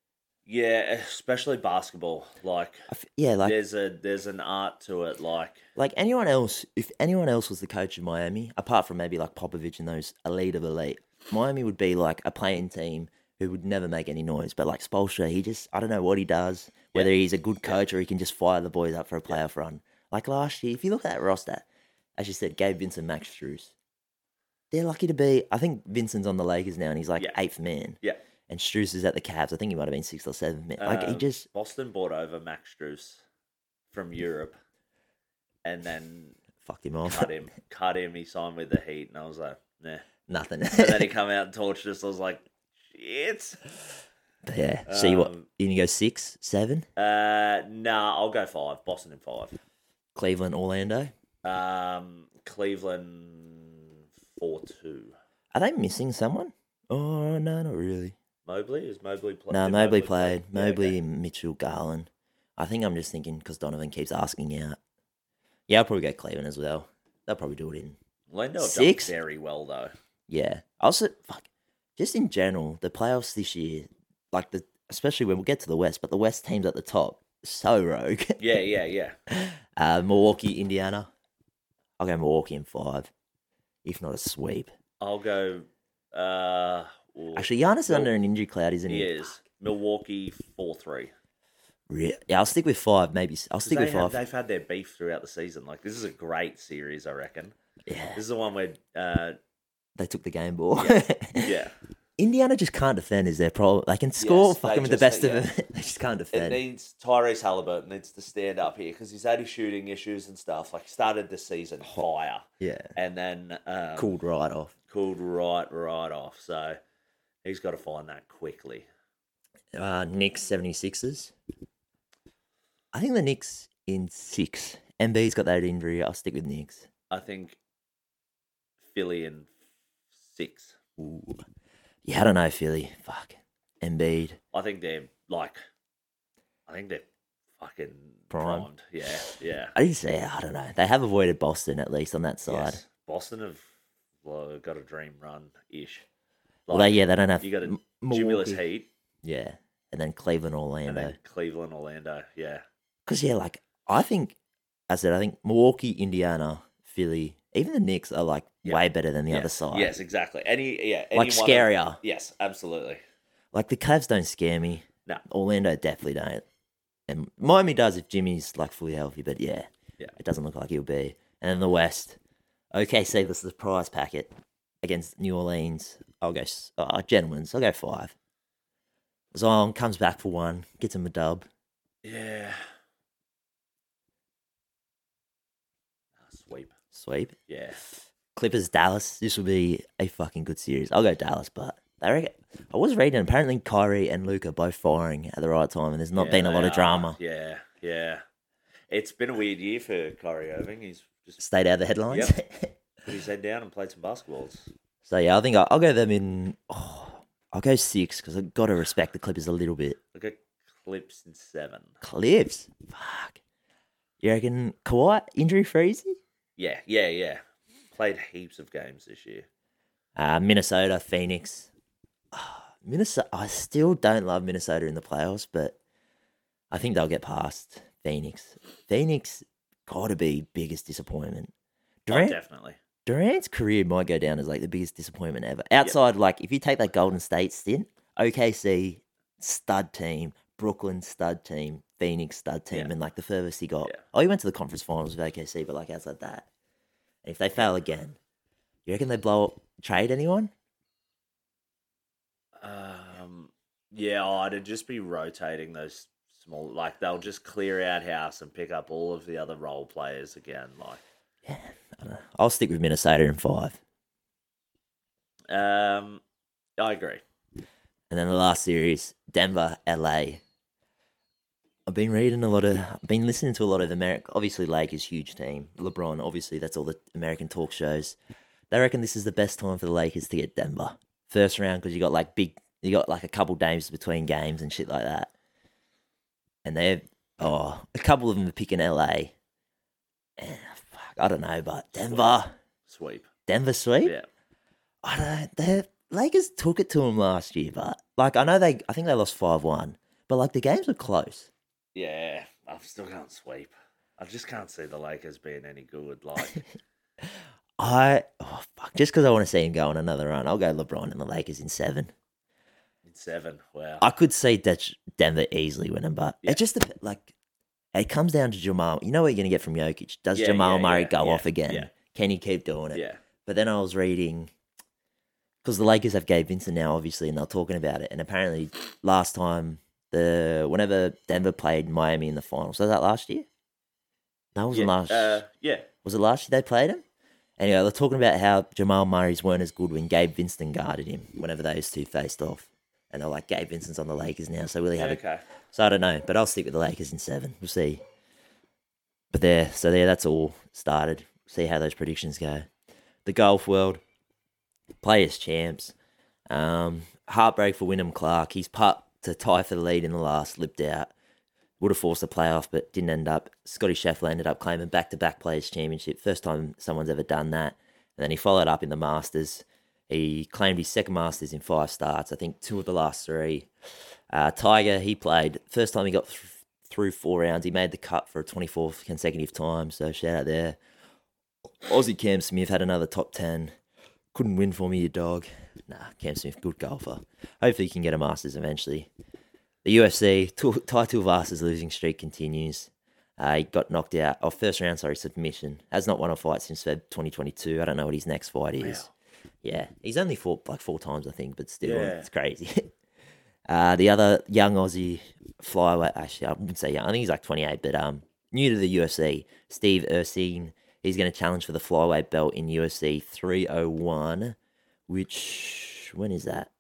Speaker 2: Yeah, especially basketball. Like,
Speaker 1: Yeah, like
Speaker 2: there's an art to it. Like,
Speaker 1: anyone else, if anyone else was the coach of Miami, apart from maybe like Popovich and those elite of elite, Miami would be like a playing team who would never make any noise. But like Spoelstra, I don't know what he does, whether he's a good coach or he can just fire the boys up for a playoff run. Like last year, if you look at that roster, as you said, Gabe Vincent, Max Strus, they're lucky to be. I think Vincent's on the Lakers now and he's like 8th man.
Speaker 2: yeah.
Speaker 1: And Strus is at the Cavs. I think he might have been 6th or 7th man. Like he just
Speaker 2: Boston bought over Max Strus from Europe, and then
Speaker 1: fucked him off.
Speaker 2: cut him. He signed with the Heat, and I was like, nah.
Speaker 1: Nothing.
Speaker 2: And then he come out and torched us. I was like, shit.
Speaker 1: But yeah. See what? You gonna go 6, 7?
Speaker 2: Nah, I'll go 5. Boston in 5.
Speaker 1: Cleveland, Orlando.
Speaker 2: Cleveland 4-2.
Speaker 1: Are they missing someone? Oh no, not really.
Speaker 2: Mobley? Is Mobley playing?
Speaker 1: No, Mobley played.
Speaker 2: Yeah,
Speaker 1: Mobley,
Speaker 2: okay.
Speaker 1: Mitchell, Garland. I think I'm just thinking because Donovan keeps asking out. Yeah, I'll probably go Cleveland as well. They'll probably do it in.
Speaker 2: Orlando have
Speaker 1: 6?
Speaker 2: done very well though.
Speaker 1: Yeah. Also, just in general, the playoffs this year, like especially when we get to the West, but the West teams at the top, so rogue.
Speaker 2: Yeah.
Speaker 1: Milwaukee, Indiana. I'll go Milwaukee in 5, if not a sweep.
Speaker 2: I'll go.
Speaker 1: Actually, Giannis is under an injury cloud, isn't he?
Speaker 2: He is. Milwaukee 4-3.
Speaker 1: Yeah, I'll stick with 5. Maybe I'll stick with 5.
Speaker 2: They've had their beef throughout the season. Like, this is a great series, I reckon.
Speaker 1: Yeah,
Speaker 2: This is the one where,
Speaker 1: they took the game ball.
Speaker 2: yeah,
Speaker 1: Indiana just can't defend. Is their problem? They can score
Speaker 2: Yes,
Speaker 1: fucking
Speaker 2: they
Speaker 1: with the
Speaker 2: just-
Speaker 1: best of them. They just can't
Speaker 2: it
Speaker 1: defend.
Speaker 2: needs Tyrese Halliburton needs to stand up here because he's had his shooting issues and stuff. Like, started the season fire,
Speaker 1: Yeah,
Speaker 2: and then
Speaker 1: cooled right off.
Speaker 2: cooled right off. So he's got to find that quickly.
Speaker 1: Knicks 76ers. I think the Knicks in 6. MB's got that injury. I'll stick with Knicks.
Speaker 2: I think Philly in 6.
Speaker 1: Ooh. Yeah, I don't know, Philly. Fuck. Embiid.
Speaker 2: I think they're fucking
Speaker 1: Prime.
Speaker 2: primed. Yeah.
Speaker 1: I didn't say, I don't know. They have avoided Boston, at least, on that side.
Speaker 2: Yes. Boston have got a dream run ish.
Speaker 1: Well, they don't have
Speaker 2: You got a
Speaker 1: Milwaukee.
Speaker 2: Cumulus Heat
Speaker 1: Yeah. And then Cleveland,
Speaker 2: and
Speaker 1: Orlando.
Speaker 2: then Cleveland, Orlando. Yeah.
Speaker 1: Because, yeah, like, I think Milwaukee, Indiana, Philly, even the Knicks are, like, way better than the other side.
Speaker 2: Yes, exactly. Any
Speaker 1: Like,
Speaker 2: one of-
Speaker 1: scarier.
Speaker 2: yes, absolutely.
Speaker 1: Like, the Cavs don't scare me.
Speaker 2: No.
Speaker 1: Orlando definitely don't. And Miami does if Jimmy's, like, fully healthy. But, yeah.
Speaker 2: Yeah.
Speaker 1: It doesn't look like he'll be. And then the West. OKC, the surprise packet against New Orleans. I'll go, gentlemen's. I'll go 5. Zion comes back for 1, gets him a dub.
Speaker 2: Yeah. Sweep.
Speaker 1: Sweep.
Speaker 2: Yeah.
Speaker 1: Clippers, Dallas. This will be a fucking good series. I'll go Dallas, but I reckon, I was reading, apparently Kyrie and Luka both firing at the right time, and there's not been a lot of drama.
Speaker 2: Yeah. It's been a weird year for Kyrie Irving. He's just
Speaker 1: Stayed out of the headlines.
Speaker 2: put his head down and played some basketballs.
Speaker 1: So yeah, I think I'll go them in. Oh, I'll go 6 because I've got to respect the Clippers a little bit.
Speaker 2: Look at Clips in 7.
Speaker 1: Clips, fuck. You reckon Kawhi injury freezy?
Speaker 2: Yeah. Played heaps of games this year.
Speaker 1: Minnesota, Phoenix. Minnesota. I still don't love Minnesota in the playoffs, but I think they'll get past Phoenix. Phoenix got to be biggest disappointment.
Speaker 2: Oh, definitely.
Speaker 1: Durant's career might go down as like the biggest disappointment ever. Outside, like if you take that Golden State stint, OKC stud team, Brooklyn stud team, Phoenix stud team,
Speaker 2: Yeah.
Speaker 1: and like the furthest he got.
Speaker 2: Yeah.
Speaker 1: Oh, he went to the conference finals with OKC, but like outside that, and if they fail again, you reckon they blow up, trade anyone?
Speaker 2: Yeah, it'd just be rotating those small. Like they'll just clear out house and pick up all of the other role players again. Like,
Speaker 1: Yeah, I don't know. I'll stick with Minnesota in 5.
Speaker 2: I agree.
Speaker 1: And then the last series, Denver, LA. I've been listening to a lot of America. Obviously, Lakers huge team. LeBron, obviously, that's all the American talk shows. They reckon this is the best time for the Lakers to get Denver first round because you got like a couple days between games and shit like that. And a couple of them are picking LA. And, fuck, I don't know, but
Speaker 2: Sweep.
Speaker 1: Denver sweep.
Speaker 2: Yeah.
Speaker 1: I don't know. The Lakers took it to them last year, but like I think they lost 5-1, but like the games were close.
Speaker 2: Yeah, I'm still going sweep. I just can't see the Lakers being any good. Like,
Speaker 1: Just because I want to see him go on another run, I'll go LeBron and the Lakers in 7.
Speaker 2: in 7. Wow.
Speaker 1: I could see that Denver easily winning, but
Speaker 2: Yeah.
Speaker 1: it just like it comes down to Jamal. You know what you're going to get from Jokic? Does
Speaker 2: Yeah,
Speaker 1: Jamal
Speaker 2: yeah,
Speaker 1: Murray
Speaker 2: yeah,
Speaker 1: go
Speaker 2: yeah,
Speaker 1: off again?
Speaker 2: yeah.
Speaker 1: Can he keep doing it?
Speaker 2: Yeah.
Speaker 1: But then I was reading because the Lakers have Gabe Vincent now, obviously, and they're talking about it. And apparently, last time whenever Denver played Miami in the finals, was that last year? No, it wasn't last.
Speaker 2: Yeah.
Speaker 1: Was it last year they played him? Anyway, they're talking about how Jamal Murray's weren't as good when Gabe Vincent guarded him whenever those two faced off. And they're like, Gabe Vincent's on the Lakers now, so will he have it?
Speaker 2: Okay.
Speaker 1: So I don't know, but I'll stick with the Lakers in 7. We'll see. But that's all started. See how those predictions go. The golf world, players champs. Heartbreak for Wyndham Clark. His putt to tie for the lead in the last slipped out. Would have forced a playoff, but didn't end up. Scotty Scheffler ended up claiming back-to-back Players Championship. First time someone's ever done that. And then he followed up in the Masters. He claimed his second Masters in 5 starts. I think 2 of the last 3. Tiger, he played. First time he got through 4 rounds. He made the cut for a 24th consecutive time. So shout out there. Aussie Cam Smith had another top 10. Couldn't win for me, you dog. Nah, Cam Smith, good golfer. Hopefully he can get a Masters eventually. The UFC, Tai Tuivasa's losing streak continues. He got knocked out. First round, submission. Has not won a fight since Feb 2022. I don't know what his next fight is.
Speaker 2: Wow.
Speaker 1: Yeah, he's only fought like 4 times, I think, but still,
Speaker 2: Yeah.
Speaker 1: it's crazy. The other young Aussie flyweight, actually, I wouldn't say young. I think he's like 28, but new to the UFC, Steve Ursine. He's going to challenge for the flyweight belt in UFC 301, which, when is that?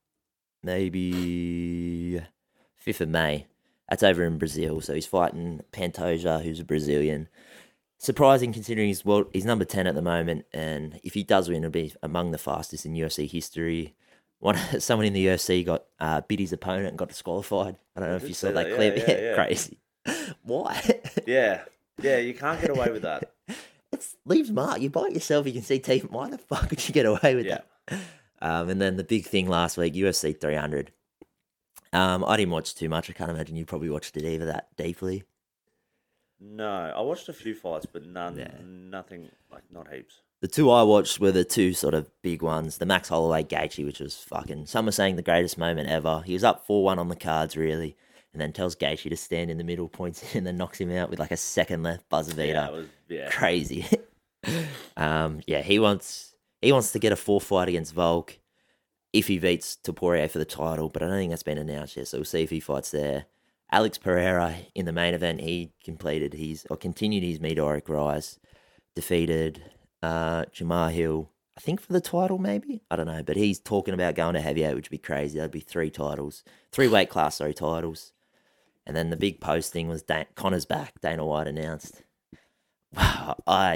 Speaker 1: Maybe 5th of May. That's over in Brazil. So he's fighting Pantoja, who's a Brazilian. Surprising considering he's number 10 at the moment, and if he does win, it'll be among the fastest in UFC history. Someone in the UFC bit his opponent and got disqualified. I don't know if you saw
Speaker 2: see
Speaker 1: that
Speaker 2: that.
Speaker 1: clip.
Speaker 2: Yeah.
Speaker 1: Crazy. Why?
Speaker 2: Yeah. Yeah, you can't get away with that.
Speaker 1: It leaves mark. You bite yourself, you can see teeth. Why the fuck would you get away with
Speaker 2: Yeah.
Speaker 1: that? And then the big thing last week, UFC 300. I didn't watch too much. I can't imagine you probably watched it either that deeply.
Speaker 2: No, I watched a few fights, but nothing, like, not heaps.
Speaker 1: The 2 I watched were the 2 sort of big ones. The Max Holloway Gaethje, which was fucking, some are saying the greatest moment ever. He was up 4-1 on the cards, really, and then tells Gaethje to stand in the middle, points in, and then knocks him out with like a second left buzzer beater. Crazy. He wants to get a 4th fight against Volk if he beats Topuria for the title, but I don't think that's been announced yet, so we'll see if he fights there. Alex Pereira in the main event, he continued his meteoric rise, defeated Jamar Hill, I think for the title maybe? I don't know, but he's talking about going to heavyweight, which would be crazy. That'd be 3 titles. 3 weight class, titles. And then the big posting was Connor's back, Dana White announced. Wow, yeah.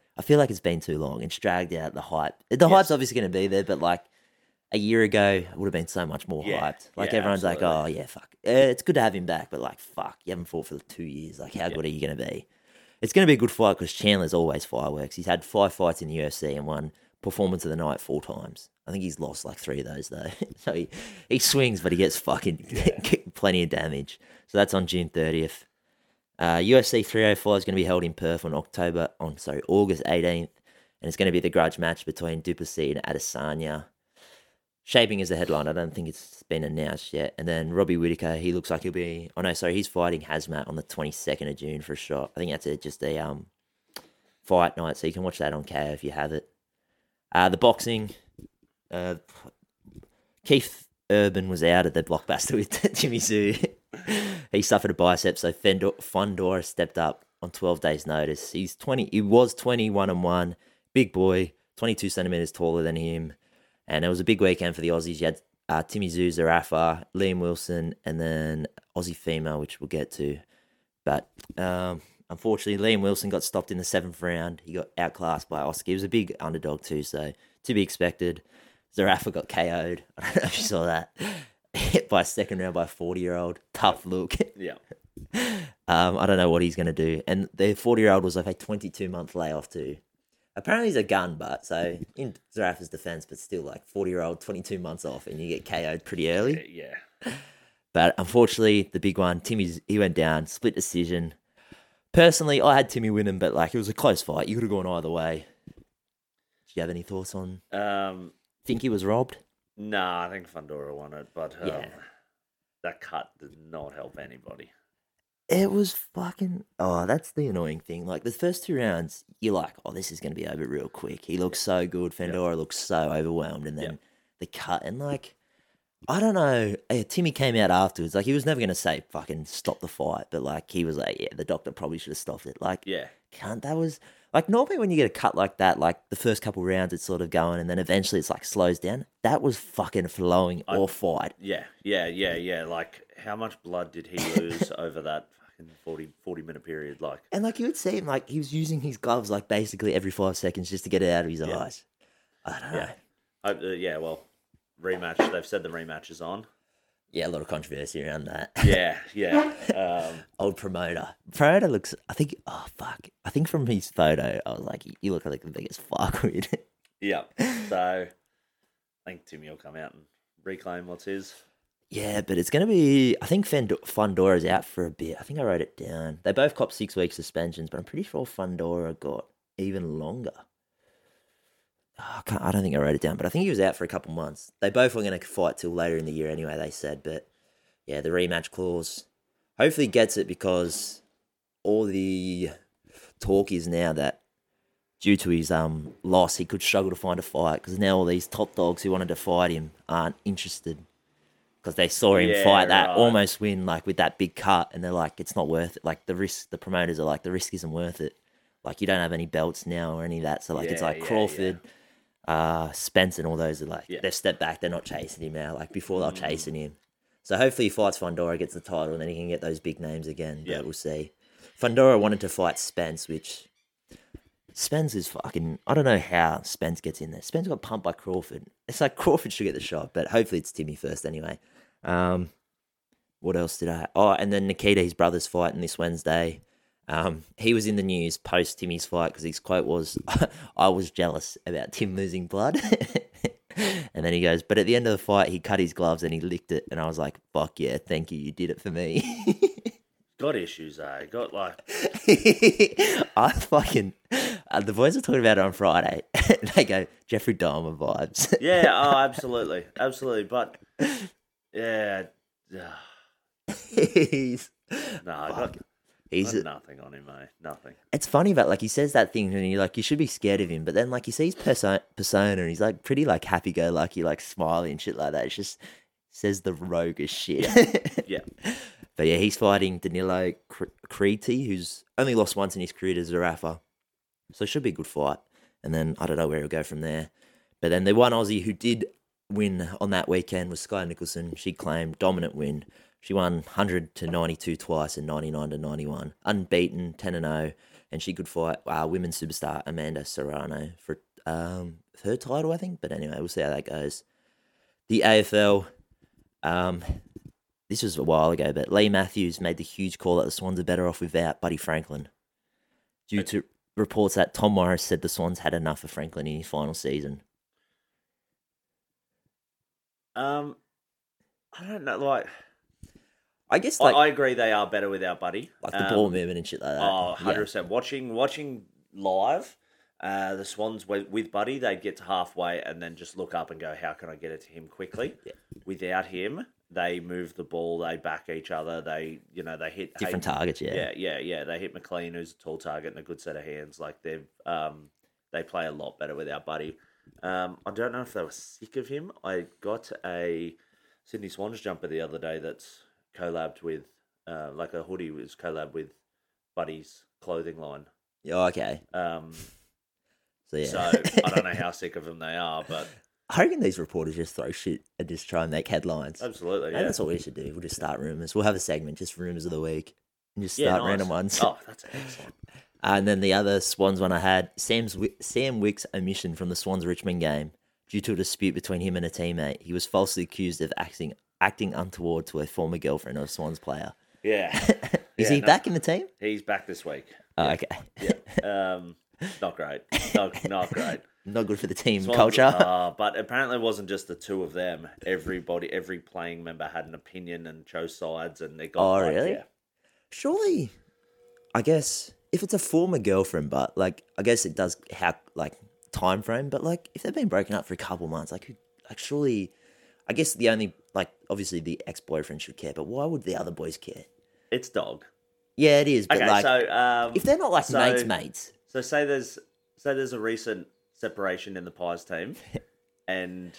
Speaker 1: I feel like it's been too long. It's dragged out the hype. The hype's obviously going to be there, but like a year ago, it would have been so much more
Speaker 2: Yeah,
Speaker 1: hyped. Like
Speaker 2: yeah,
Speaker 1: everyone's like, oh yeah, fuck. It's good to have him back, but like, fuck, you haven't fought for 2 years. Like, how good are you going to be? It's going to be a good fight because Chandler's always fireworks. He's had 5 fights in the UFC and won performance of the night 4 times. I think he's lost like 3 of those though. So he swings, but he gets fucking plenty of damage. So that's on June 30th. UFC 305 is going to be held in Perth on August 18th, and it's going to be the grudge match between Duplessis and Adesanya. Shaping as the headline. I don't think it's been announced yet. And then Robbie Whittaker, he looks like he'll be... Oh, no, sorry. He's fighting Hazmat on the 22nd of June for a shot. I think that's just a fight night, so you can watch that on KO if you have it. The boxing... Keith Urban was out at the blockbuster with Timmy Tszyu. He suffered a bicep, so Fundora stepped up on 12 days' notice. He was 21-1, big boy, 22 centimeters taller than him. And it was a big weekend for the Aussies. You had Timmy Tszyu, Zarafa, Liam Wilson, and then Aussie female, which we'll get to. But unfortunately, Liam Wilson got stopped in the 7th round. He got outclassed by Oscar. He was a big underdog too, so to be expected. Zarafa got KO'd. I don't know if you saw that. Hit by 2nd round by a 40-year-old. Tough look.
Speaker 2: Yeah.
Speaker 1: I don't know what he's going to do. And the 40-year-old was like a 22-month layoff too. Apparently he's a gun, but so in Zarafa's defense, but still like 40-year-old, 22 months off, and you get KO'd pretty early.
Speaker 2: Yeah.
Speaker 1: But unfortunately, the big one, he went down, split decision. Personally, I had Timmy winning, but like it was a close fight. You could have gone either way. Do you have any thoughts on? Think he was robbed?
Speaker 2: Nah, I think Fundora won it, but that cut did not help anybody.
Speaker 1: It was fucking... Oh, that's the annoying thing. Like, the first 2 rounds, you're like, oh, this is going to be over real quick. He looks so good. Fundora looks so overwhelmed. And then the cut, and like, I don't know. Timmy came out afterwards. Like, he was never going to say fucking stop the fight. But, like, he was like, yeah, the doctor probably should have stopped it. Like, that was... Like, normally when you get a cut like that, like, the first couple rounds, it's sort of going, and then eventually it's, like, slows down. That was fucking flowing or fight.
Speaker 2: Yeah. Like, how much blood did he lose over that fucking 40-minute period? Like,
Speaker 1: and, like, you would see him, like, he was using his gloves, like, basically every 5 seconds just to get it out of his eyes. I don't know.
Speaker 2: Well, rematch. They've said the rematch is on.
Speaker 1: Yeah, a lot of controversy around that.
Speaker 2: Yeah.
Speaker 1: Old promoter. Promoter looks, I think from his photo, I was like, you look like the biggest fuckwit.
Speaker 2: Yeah. So, I think Timmy will come out and reclaim what's his.
Speaker 1: Yeah, but it's going to be, I think Fundora's out for a bit. I think I wrote it down. They both copped 6 week suspensions, but I'm pretty sure Fundora got even longer. I don't think I wrote it down, but I think he was out for a couple months. They both were going to fight till later in the year anyway, they said. But yeah, the rematch clause hopefully gets it, because all the talk is now that due to his loss, he could struggle to find a fight, because now all these top dogs who wanted to fight him aren't interested, because they saw him fight that almost win, like with that big cut, and they're like, it's not worth it. Like the promoters are like, the risk isn't worth it. Like, you don't have any belts now or any of that, so like it's like Crawford. Spence and all those are like, they've stepped back, they're not chasing him now. Like before, they're chasing him. So hopefully he fights Fundora, gets the title, and then he can get those big names again. But we'll see. Fundora wanted to fight Spence, which Spence is fucking... I don't know how Spence gets in there. Spence got pumped by Crawford. It's like Crawford should get the shot, but hopefully it's Timmy first anyway. What else did I... Oh, and then Nikita, his brother's fighting this Wednesday. He was in the news post Timmy's fight because his quote was, I was jealous about Tim losing blood. And then he goes, but at the end of the fight, he cut his gloves and he licked it. And I was like, fuck yeah, thank you. You did it for me.
Speaker 2: Got issues, eh? Got like...
Speaker 1: I fucking... the boys were talking about it on Friday. They go, Jeffrey Dahmer vibes.
Speaker 2: Yeah, absolutely. Absolutely. But, yeah.
Speaker 1: He's
Speaker 2: got nothing on him, mate. Nothing.
Speaker 1: It's funny, but like he says that thing and you're like, you should be scared of him. But then like you see his persona and he's like pretty like happy-go-lucky, like smiling and shit like that. It's just says the roguish shit.
Speaker 2: Yeah.
Speaker 1: But yeah, he's fighting Danilo Crete, who's only lost once in his career to Zarafa. So it should be a good fight. And then I don't know where he'll go from there. But then the one Aussie who did win on that weekend was Sky Nicholson. She claimed dominant win. She won 100 to 92 twice and 99 to 91. Unbeaten, 10-0. and she could fight women's superstar Amanda Serrano for her title, I think. But anyway, we'll see how that goes. The AFL, this was a while ago, but Lee Matthews made the huge call that the Swans are better off without Buddy Franklin, due to reports that Tom Morris said the Swans had enough of Franklin in his final season.
Speaker 2: I don't know, like...
Speaker 1: I guess
Speaker 2: I agree they are better without Buddy.
Speaker 1: Like the ball movement and shit like that.
Speaker 2: Oh, 100%. Watching live, the Swans with Buddy, they'd get to halfway and then just look up and go, how can I get it to him quickly? Yeah. Without him, they move the ball, they back each other, they hit...
Speaker 1: Different targets, yeah.
Speaker 2: Yeah. They hit McLean, who's a tall target and a good set of hands. Like, they play a lot better without Buddy. I don't know if they were sick of him. I got a Sydney Swans jumper the other day that's collabed with, like a hoodie was collabed with Buddy's clothing line.
Speaker 1: Yeah, okay.
Speaker 2: So I don't know how sick of them they are, but
Speaker 1: I reckon these reporters just throw shit and just try and make headlines.
Speaker 2: Absolutely, yeah.
Speaker 1: And that's what we should do. We'll just start rumours. We'll have a segment, just rumours of the week, and just start random ones.
Speaker 2: Oh, that's excellent.
Speaker 1: And then the other Swans one I had, Sam Wick's omission from the Swans-Richmond game due to a dispute between him and a teammate. He was falsely accused of acting untoward to a former girlfriend of a Swans player.
Speaker 2: Yeah.
Speaker 1: Is he back in the team?
Speaker 2: He's back this week.
Speaker 1: Oh, okay.
Speaker 2: Yeah. Not great. Not great.
Speaker 1: Not good for the team
Speaker 2: Swans,
Speaker 1: culture.
Speaker 2: But apparently it wasn't just the two of them. Every playing member had an opinion and chose sides, and they got...
Speaker 1: Oh, really? Yeah. Surely, I guess, if it's a former girlfriend, but, like, I guess it does have, like, time frame, but, like, if they've been broken up for a couple months, like surely... I guess the only, like, obviously the ex-boyfriend should care, but why would the other boys care?
Speaker 2: It's dog.
Speaker 1: Yeah, it is, but
Speaker 2: okay,
Speaker 1: like,
Speaker 2: so,
Speaker 1: if they're not like mates.
Speaker 2: So say there's a recent separation in the Pies team, and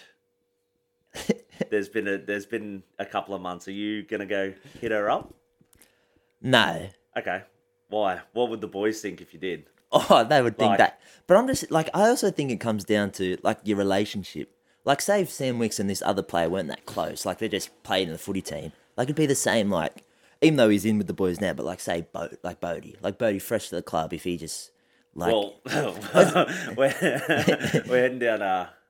Speaker 2: there's been a couple of months. Are you gonna go hit her up?
Speaker 1: No.
Speaker 2: Okay. Why? What would the boys think if you did?
Speaker 1: Oh, they would think that. But I'm just like, I also think it comes down to like your relationship. Like, say if Sam Wicks and this other player weren't that close, like they just played in the footy team, like it'd be the same, like, even though he's in with the boys now, but like, say, Bodie, fresh to the club, if he just, like...
Speaker 2: Well, we're heading down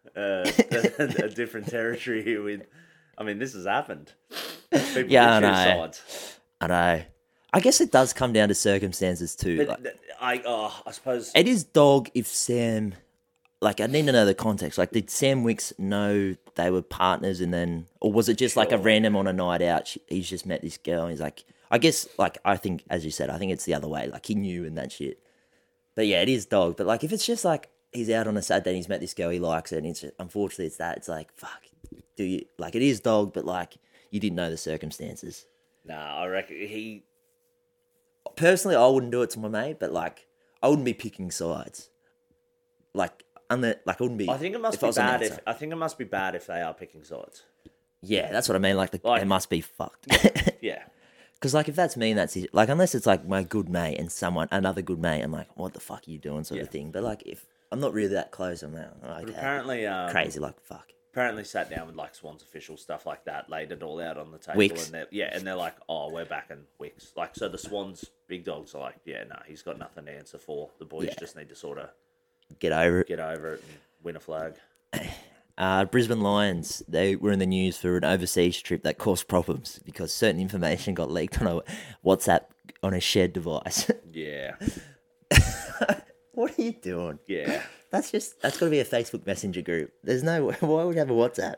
Speaker 2: a different territory here with... I mean, this has happened. People
Speaker 1: I know. I know. I guess it does come down to circumstances too.
Speaker 2: But
Speaker 1: like,
Speaker 2: I suppose...
Speaker 1: It is dog if Sam... Like, I need to know the context. Like, did Sam Wicks know they were partners and then... Or was it just like a random on a night out, he's just met this girl and he's like... I guess, like, I think, as you said, I think it's the other way. Like, he knew and that shit. But yeah, it is dog. But like, if it's just like, he's out on a Saturday and he's met this girl, he likes it, and it's just, unfortunately it's that. It's like, fuck, do you... Like, it is dog, but like, you didn't know the circumstances.
Speaker 2: Nah, I reckon he...
Speaker 1: Personally, I wouldn't do it to my mate, but like, I wouldn't be picking sides. Like... I wouldn't be.
Speaker 2: I think it must be bad. I think it must be bad if they are picking sides.
Speaker 1: Yeah, that's what I mean. Like, they must be fucked.
Speaker 2: Yeah.
Speaker 1: Because like, if that's me, that's it. Like, unless it's like my good mate and another good mate, I'm like, what the fuck are you doing, sort of thing. But like, if I'm not really that close, I'm like, okay. But
Speaker 2: apparently,
Speaker 1: crazy. Like, fuck.
Speaker 2: Apparently, sat down with like Swans official stuff like that, laid it all out on the table,
Speaker 1: Wicks.
Speaker 2: and they're like, oh, we're backing Wicks. Like, so the Swans big dogs are like, yeah, no, he's got nothing to answer for. The boys just need to sort of.
Speaker 1: Get over it
Speaker 2: and win a flag.
Speaker 1: Brisbane Lions, they were in the news for an overseas trip that caused problems because certain information got leaked on a WhatsApp on a shared device.
Speaker 2: Yeah.
Speaker 1: What are you doing?
Speaker 2: Yeah.
Speaker 1: That's got to be a Facebook Messenger group. There's no... Why would you have a WhatsApp?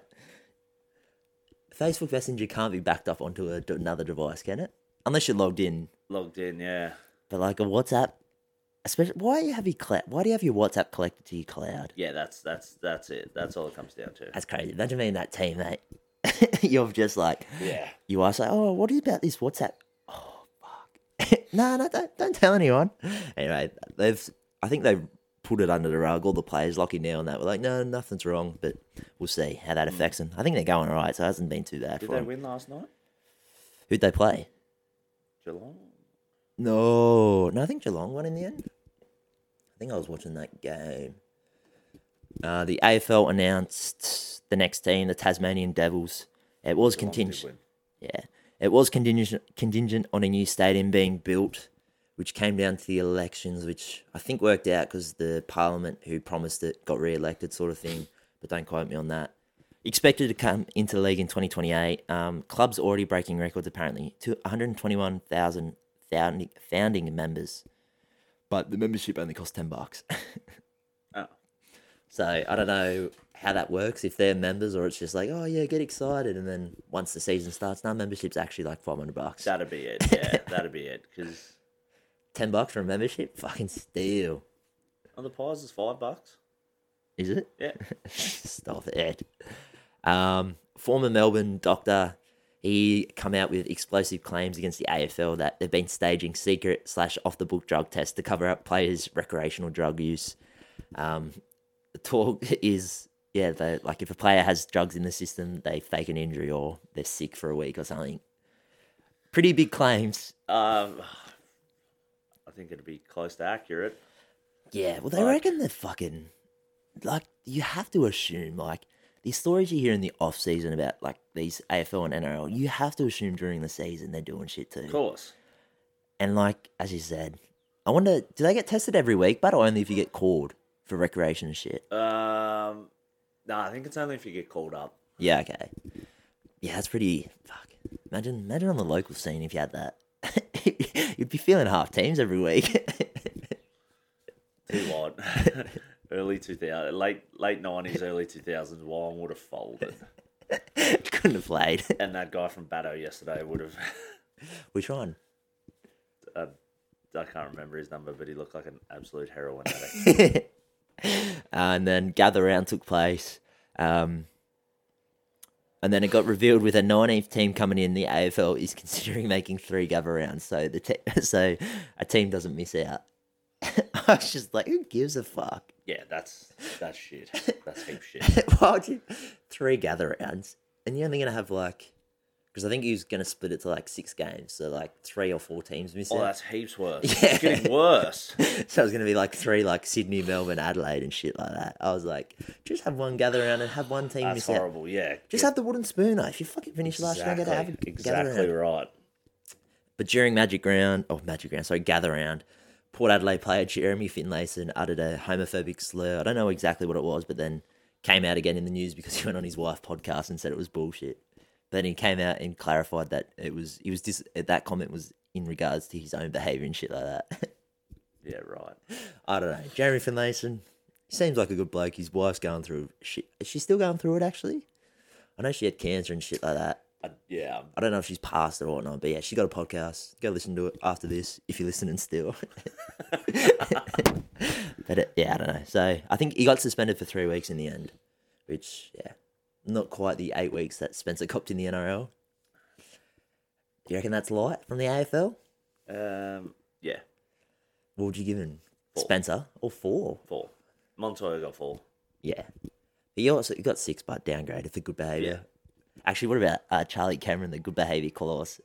Speaker 1: Facebook Messenger can't be backed up onto another device, can it? Unless you're logged in.
Speaker 2: Logged in, yeah.
Speaker 1: But like a WhatsApp... Especially, why do you have your WhatsApp connected to your cloud?
Speaker 2: Yeah, that's it. That's all it comes down to.
Speaker 1: That's crazy. Imagine being that team, mate. You're just like, you are like, oh, what is about this WhatsApp? Oh, fuck. No, don't tell anyone. Anyway, I think they've put it under the rug. All the players, Lockie now and that, were like, no, nothing's wrong. But we'll see how that affects them. I think they're going all right, so it hasn't been too bad
Speaker 2: for
Speaker 1: them.
Speaker 2: Did they win last night?
Speaker 1: Who'd they play?
Speaker 2: Geelong.
Speaker 1: No, I think Geelong won in the end. I think I was watching that game. The AFL announced the next team, the Tasmanian Devils. It was contingent. Yeah, it was contingent on a new stadium being built, which came down to the elections, which I think worked out because the parliament who promised it got re-elected, sort of thing. But don't quote me on that. Expected to come into the league in 2028. Club's already breaking records apparently to 121,000 founding members, but the membership only costs $10.
Speaker 2: Oh,
Speaker 1: So I don't know how that works, if they're members or it's just like, oh yeah, get excited, and then once the season starts, now membership's actually like $500.
Speaker 2: that'd be it. Yeah, that'd be it. Because
Speaker 1: $10 for a membership, fucking steal.
Speaker 2: on the Pies is $5.
Speaker 1: Is it?
Speaker 2: Yeah.
Speaker 1: Stop it. Former Melbourne doctor, he come out with explosive claims against the AFL that they've been staging secret / off the book drug tests to cover up players' recreational drug use. The talk is, yeah, like if a player has drugs in the system, they fake an injury or they're sick for a week or something. Pretty big claims.
Speaker 2: I think it'd be close to accurate.
Speaker 1: Yeah, well, they reckon they're fucking, like, you have to assume, like, the stories you hear in the off season about like these AFL and NRL, you have to assume during the season they're doing shit too.
Speaker 2: Of course.
Speaker 1: And like as you said, I wonder, do they get tested every week, but or only if you get called for recreation and shit?
Speaker 2: No, I think it's only if you get called up.
Speaker 1: Yeah, okay. Yeah, that's pretty. Fuck. Imagine on the local scene if you had that. You'd be feeling half teams every week.
Speaker 2: Too what? Early 2000, late 90s, early 2000s, Warren would have folded.
Speaker 1: Couldn't have played.
Speaker 2: And that guy from Batto yesterday would have.
Speaker 1: Which one?
Speaker 2: I can't remember his number, but he looked like an absolute heroin addict.
Speaker 1: And then Gather Round took place. And then it got revealed with a 19th team coming in. The AFL is considering making 3 Gather Rounds, so so a team doesn't miss out. I was just like, who gives a fuck?
Speaker 2: Yeah, that's shit. That's heap shit.
Speaker 1: Why would you 3 Gather Rounds? And you're only gonna have like, because I think he was gonna split it to like 6 games, so like 3 or 4 teams miss out.
Speaker 2: Oh, that's heaps worse.
Speaker 1: Yeah.
Speaker 2: It's getting worse.
Speaker 1: So it was gonna be like 3, like Sydney, Melbourne, Adelaide, and shit like that. I was like, just have 1 Gather Round and have 1 team
Speaker 2: That's
Speaker 1: miss
Speaker 2: horrible.
Speaker 1: out.
Speaker 2: Yeah,
Speaker 1: Just have the wooden spooner. If you fucking finish last, you don't get to have a Gather
Speaker 2: exactly
Speaker 1: Round.
Speaker 2: right.
Speaker 1: But during Gather Round, Port Adelaide player Jeremy Finlayson uttered a homophobic slur. I don't know exactly what it was, but then came out again in the news because he went on his wife podcast and said it was bullshit. But then he came out and clarified that that comment was in regards to his own behaviour and shit like that.
Speaker 2: Yeah, right.
Speaker 1: I don't know. Jeremy Finlayson seems like a good bloke. His wife's going through shit. Is she still going through it, actually? I know she had cancer and shit like that.
Speaker 2: Yeah.
Speaker 1: I don't know if she's passed or whatnot, but yeah, she got a podcast. Go listen to it after this if you're listening still. But yeah, I don't know. So I think he got suspended for 3 weeks in the end, which, yeah, not quite the 8 weeks that Spencer copped in the NRL. Do you reckon that's light from the AFL?
Speaker 2: Yeah.
Speaker 1: What would you give him?
Speaker 2: 4.
Speaker 1: Spencer? Or 4?
Speaker 2: 4. Montoya got 4.
Speaker 1: Yeah. He got 6, but downgraded for good behaviour.
Speaker 2: Yeah.
Speaker 1: Actually, what about Charlie Cameron, the good behaviour clause?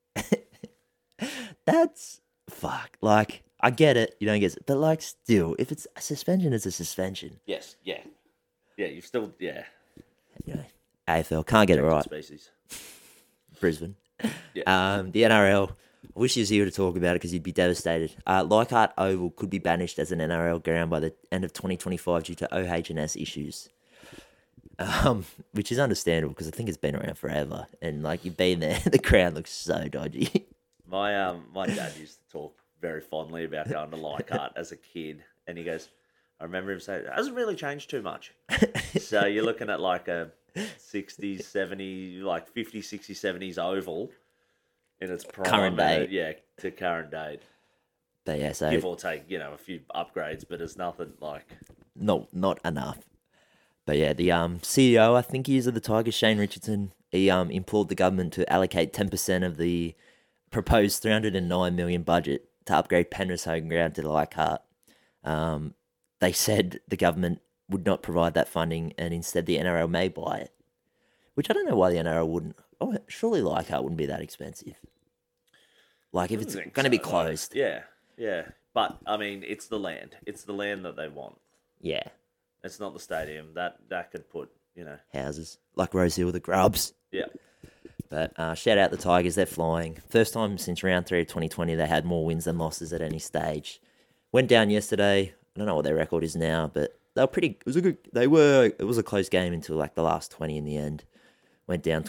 Speaker 1: That's fuck. Like, I get it, you don't get it, but like, still, if it's a suspension, it's a suspension.
Speaker 2: Yes. Yeah. Yeah. You've still. Yeah.
Speaker 1: You know, AFL can't get it right.
Speaker 2: Species.
Speaker 1: Brisbane.
Speaker 2: Yeah.
Speaker 1: The NRL. I wish he was here to talk about it because he'd be devastated. Leichhardt Oval could be banished as an NRL ground by the end of 2025 due to OH&S issues. Which is understandable because I think it's been around forever, and like you've been there, the ground looks so dodgy.
Speaker 2: My dad used to talk very fondly about going to Leichhardt as a kid, and he goes, I remember him saying, it hasn't really changed too much. So you're looking at like a 60s, 70s, like 50s, 60s, 70s oval in its prime.
Speaker 1: Current date.
Speaker 2: Yeah, to current date.
Speaker 1: But yeah, so
Speaker 2: Give or take, a few upgrades, but it's nothing like...
Speaker 1: not enough. But yeah, the CEO, I think he is of the Tigers, Shane Richardson, he implored the government to allocate 10% of the proposed $309 million budget to upgrade Penrith's home ground to the Leichhardt. They said the government would not provide that funding, and instead the NRL may buy it. Which I don't know why the NRL wouldn't. Oh, surely Leichhardt wouldn't be that expensive. Like if it's going to be closed.
Speaker 2: Yeah. But I mean, it's the land. It's the land that they want.
Speaker 1: Yeah.
Speaker 2: It's not the stadium. That could put,
Speaker 1: Houses. Like Rosehill, the Grubs.
Speaker 2: Yeah.
Speaker 1: But shout out the Tigers, they're flying. First time since round 3 of 2020 they had more wins than losses at any stage. Went down yesterday. I don't know what their record is now, but they were pretty. It was a close game until like the last 20 in the end. Went down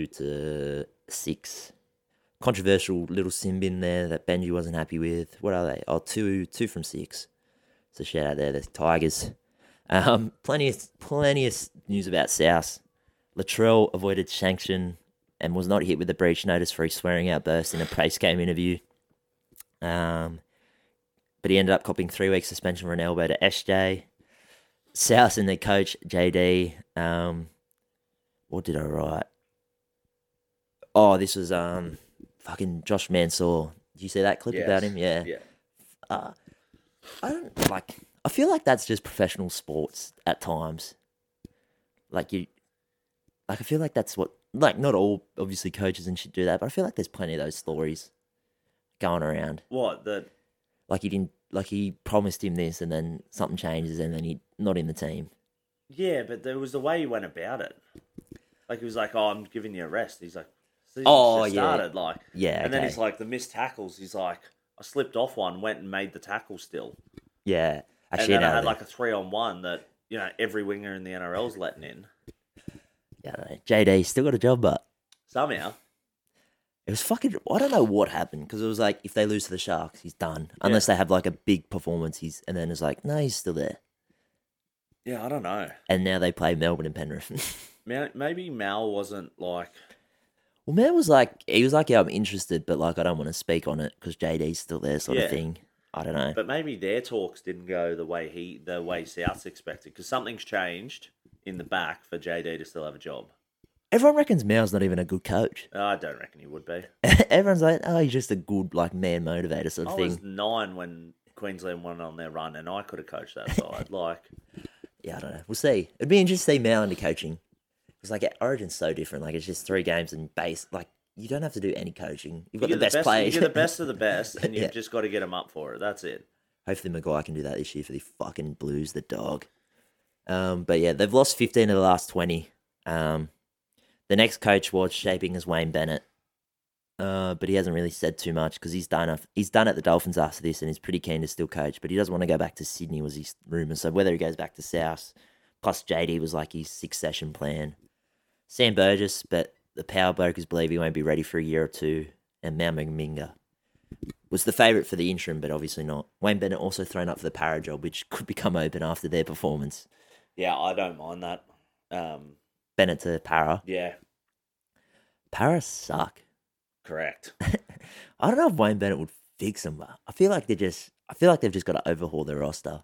Speaker 1: 22-6. Controversial little sin bin there that Benji wasn't happy with. What are they? Oh, two from 6. So shout out there, the Tigers. Plenty of news about South. Latrell avoided sanction and was not hit with a breach notice for his swearing outburst in a post-game interview. But he ended up copping 3 weeks suspension for an elbow to SJ. South and their coach, JD. What did I write? Oh, this was fucking Josh Mansour. Did you see that clip about him? Yeah. I don't like. I feel like that's just professional sports at times. I feel like that's what. Like, not all obviously coaches and shit do that, but I feel like there's plenty of those stories going around.
Speaker 2: What that?
Speaker 1: Like he promised him this, and then something changes, and then he not in the team.
Speaker 2: Yeah, but there was the way he went about it. Like he was like, "Oh, I'm giving you a rest." He's like, started like,
Speaker 1: yeah,
Speaker 2: and then he's like, the missed tackles. He's like, I slipped off one, went and made the tackle still.
Speaker 1: Yeah,
Speaker 2: actually, and then I had like a 3-on-1 that every winger in the NRL's letting in.
Speaker 1: Yeah, I don't know. JD still got a job, but
Speaker 2: somehow
Speaker 1: it was fucking. I don't know what happened because it was like if they lose to the Sharks, he's done. Unless they have like a big performance, and then it's like, no, he's still there.
Speaker 2: Yeah, I don't know.
Speaker 1: And now they play Melbourne and Penrith.
Speaker 2: Maybe Mal wasn't like.
Speaker 1: Well, Mal was like, yeah, I'm interested, but like I don't want to speak on it because JD's still there, sort of thing. I don't know.
Speaker 2: But maybe their talks didn't go the way South's expected because something's changed in the back for JD to still have a job.
Speaker 1: Everyone reckons Mal's not even a good coach.
Speaker 2: I don't reckon he would be.
Speaker 1: Everyone's like, oh, he's just a good like man motivator sort of thing.
Speaker 2: I was 9 when Queensland won on their run, and I could have coached that side.
Speaker 1: Yeah, I don't know. We'll see. It'd be interesting to see Mal into coaching. Because like Origin's so different. Like it's just 3 games and base. Like you don't have to do any coaching. You've got the best players.
Speaker 2: You're the best of the best, and you've just got to get them up for it. That's it.
Speaker 1: Hopefully Maguire can do that this year for the fucking Blues, the dog. But yeah, they've lost 15 of the last 20. The next coach was shaping as Wayne Bennett. But he hasn't really said too much because he's done at the Dolphins after this and he's pretty keen to still coach. But he doesn't want to go back to Sydney was his rumour. So whether he goes back to South, plus JD was like his 6-session plan. Sam Burgess, but the power brokers believe he won't be ready for a year or 2. And Mal Minga was the favourite for the interim, but obviously not. Wayne Bennett also thrown up for the para job, which could become open after their performance.
Speaker 2: Yeah, I don't mind that.
Speaker 1: Bennett to para.
Speaker 2: Yeah.
Speaker 1: Para suck.
Speaker 2: Correct.
Speaker 1: I don't know if Wayne Bennett would fix them, but I feel like they've just got to overhaul their roster.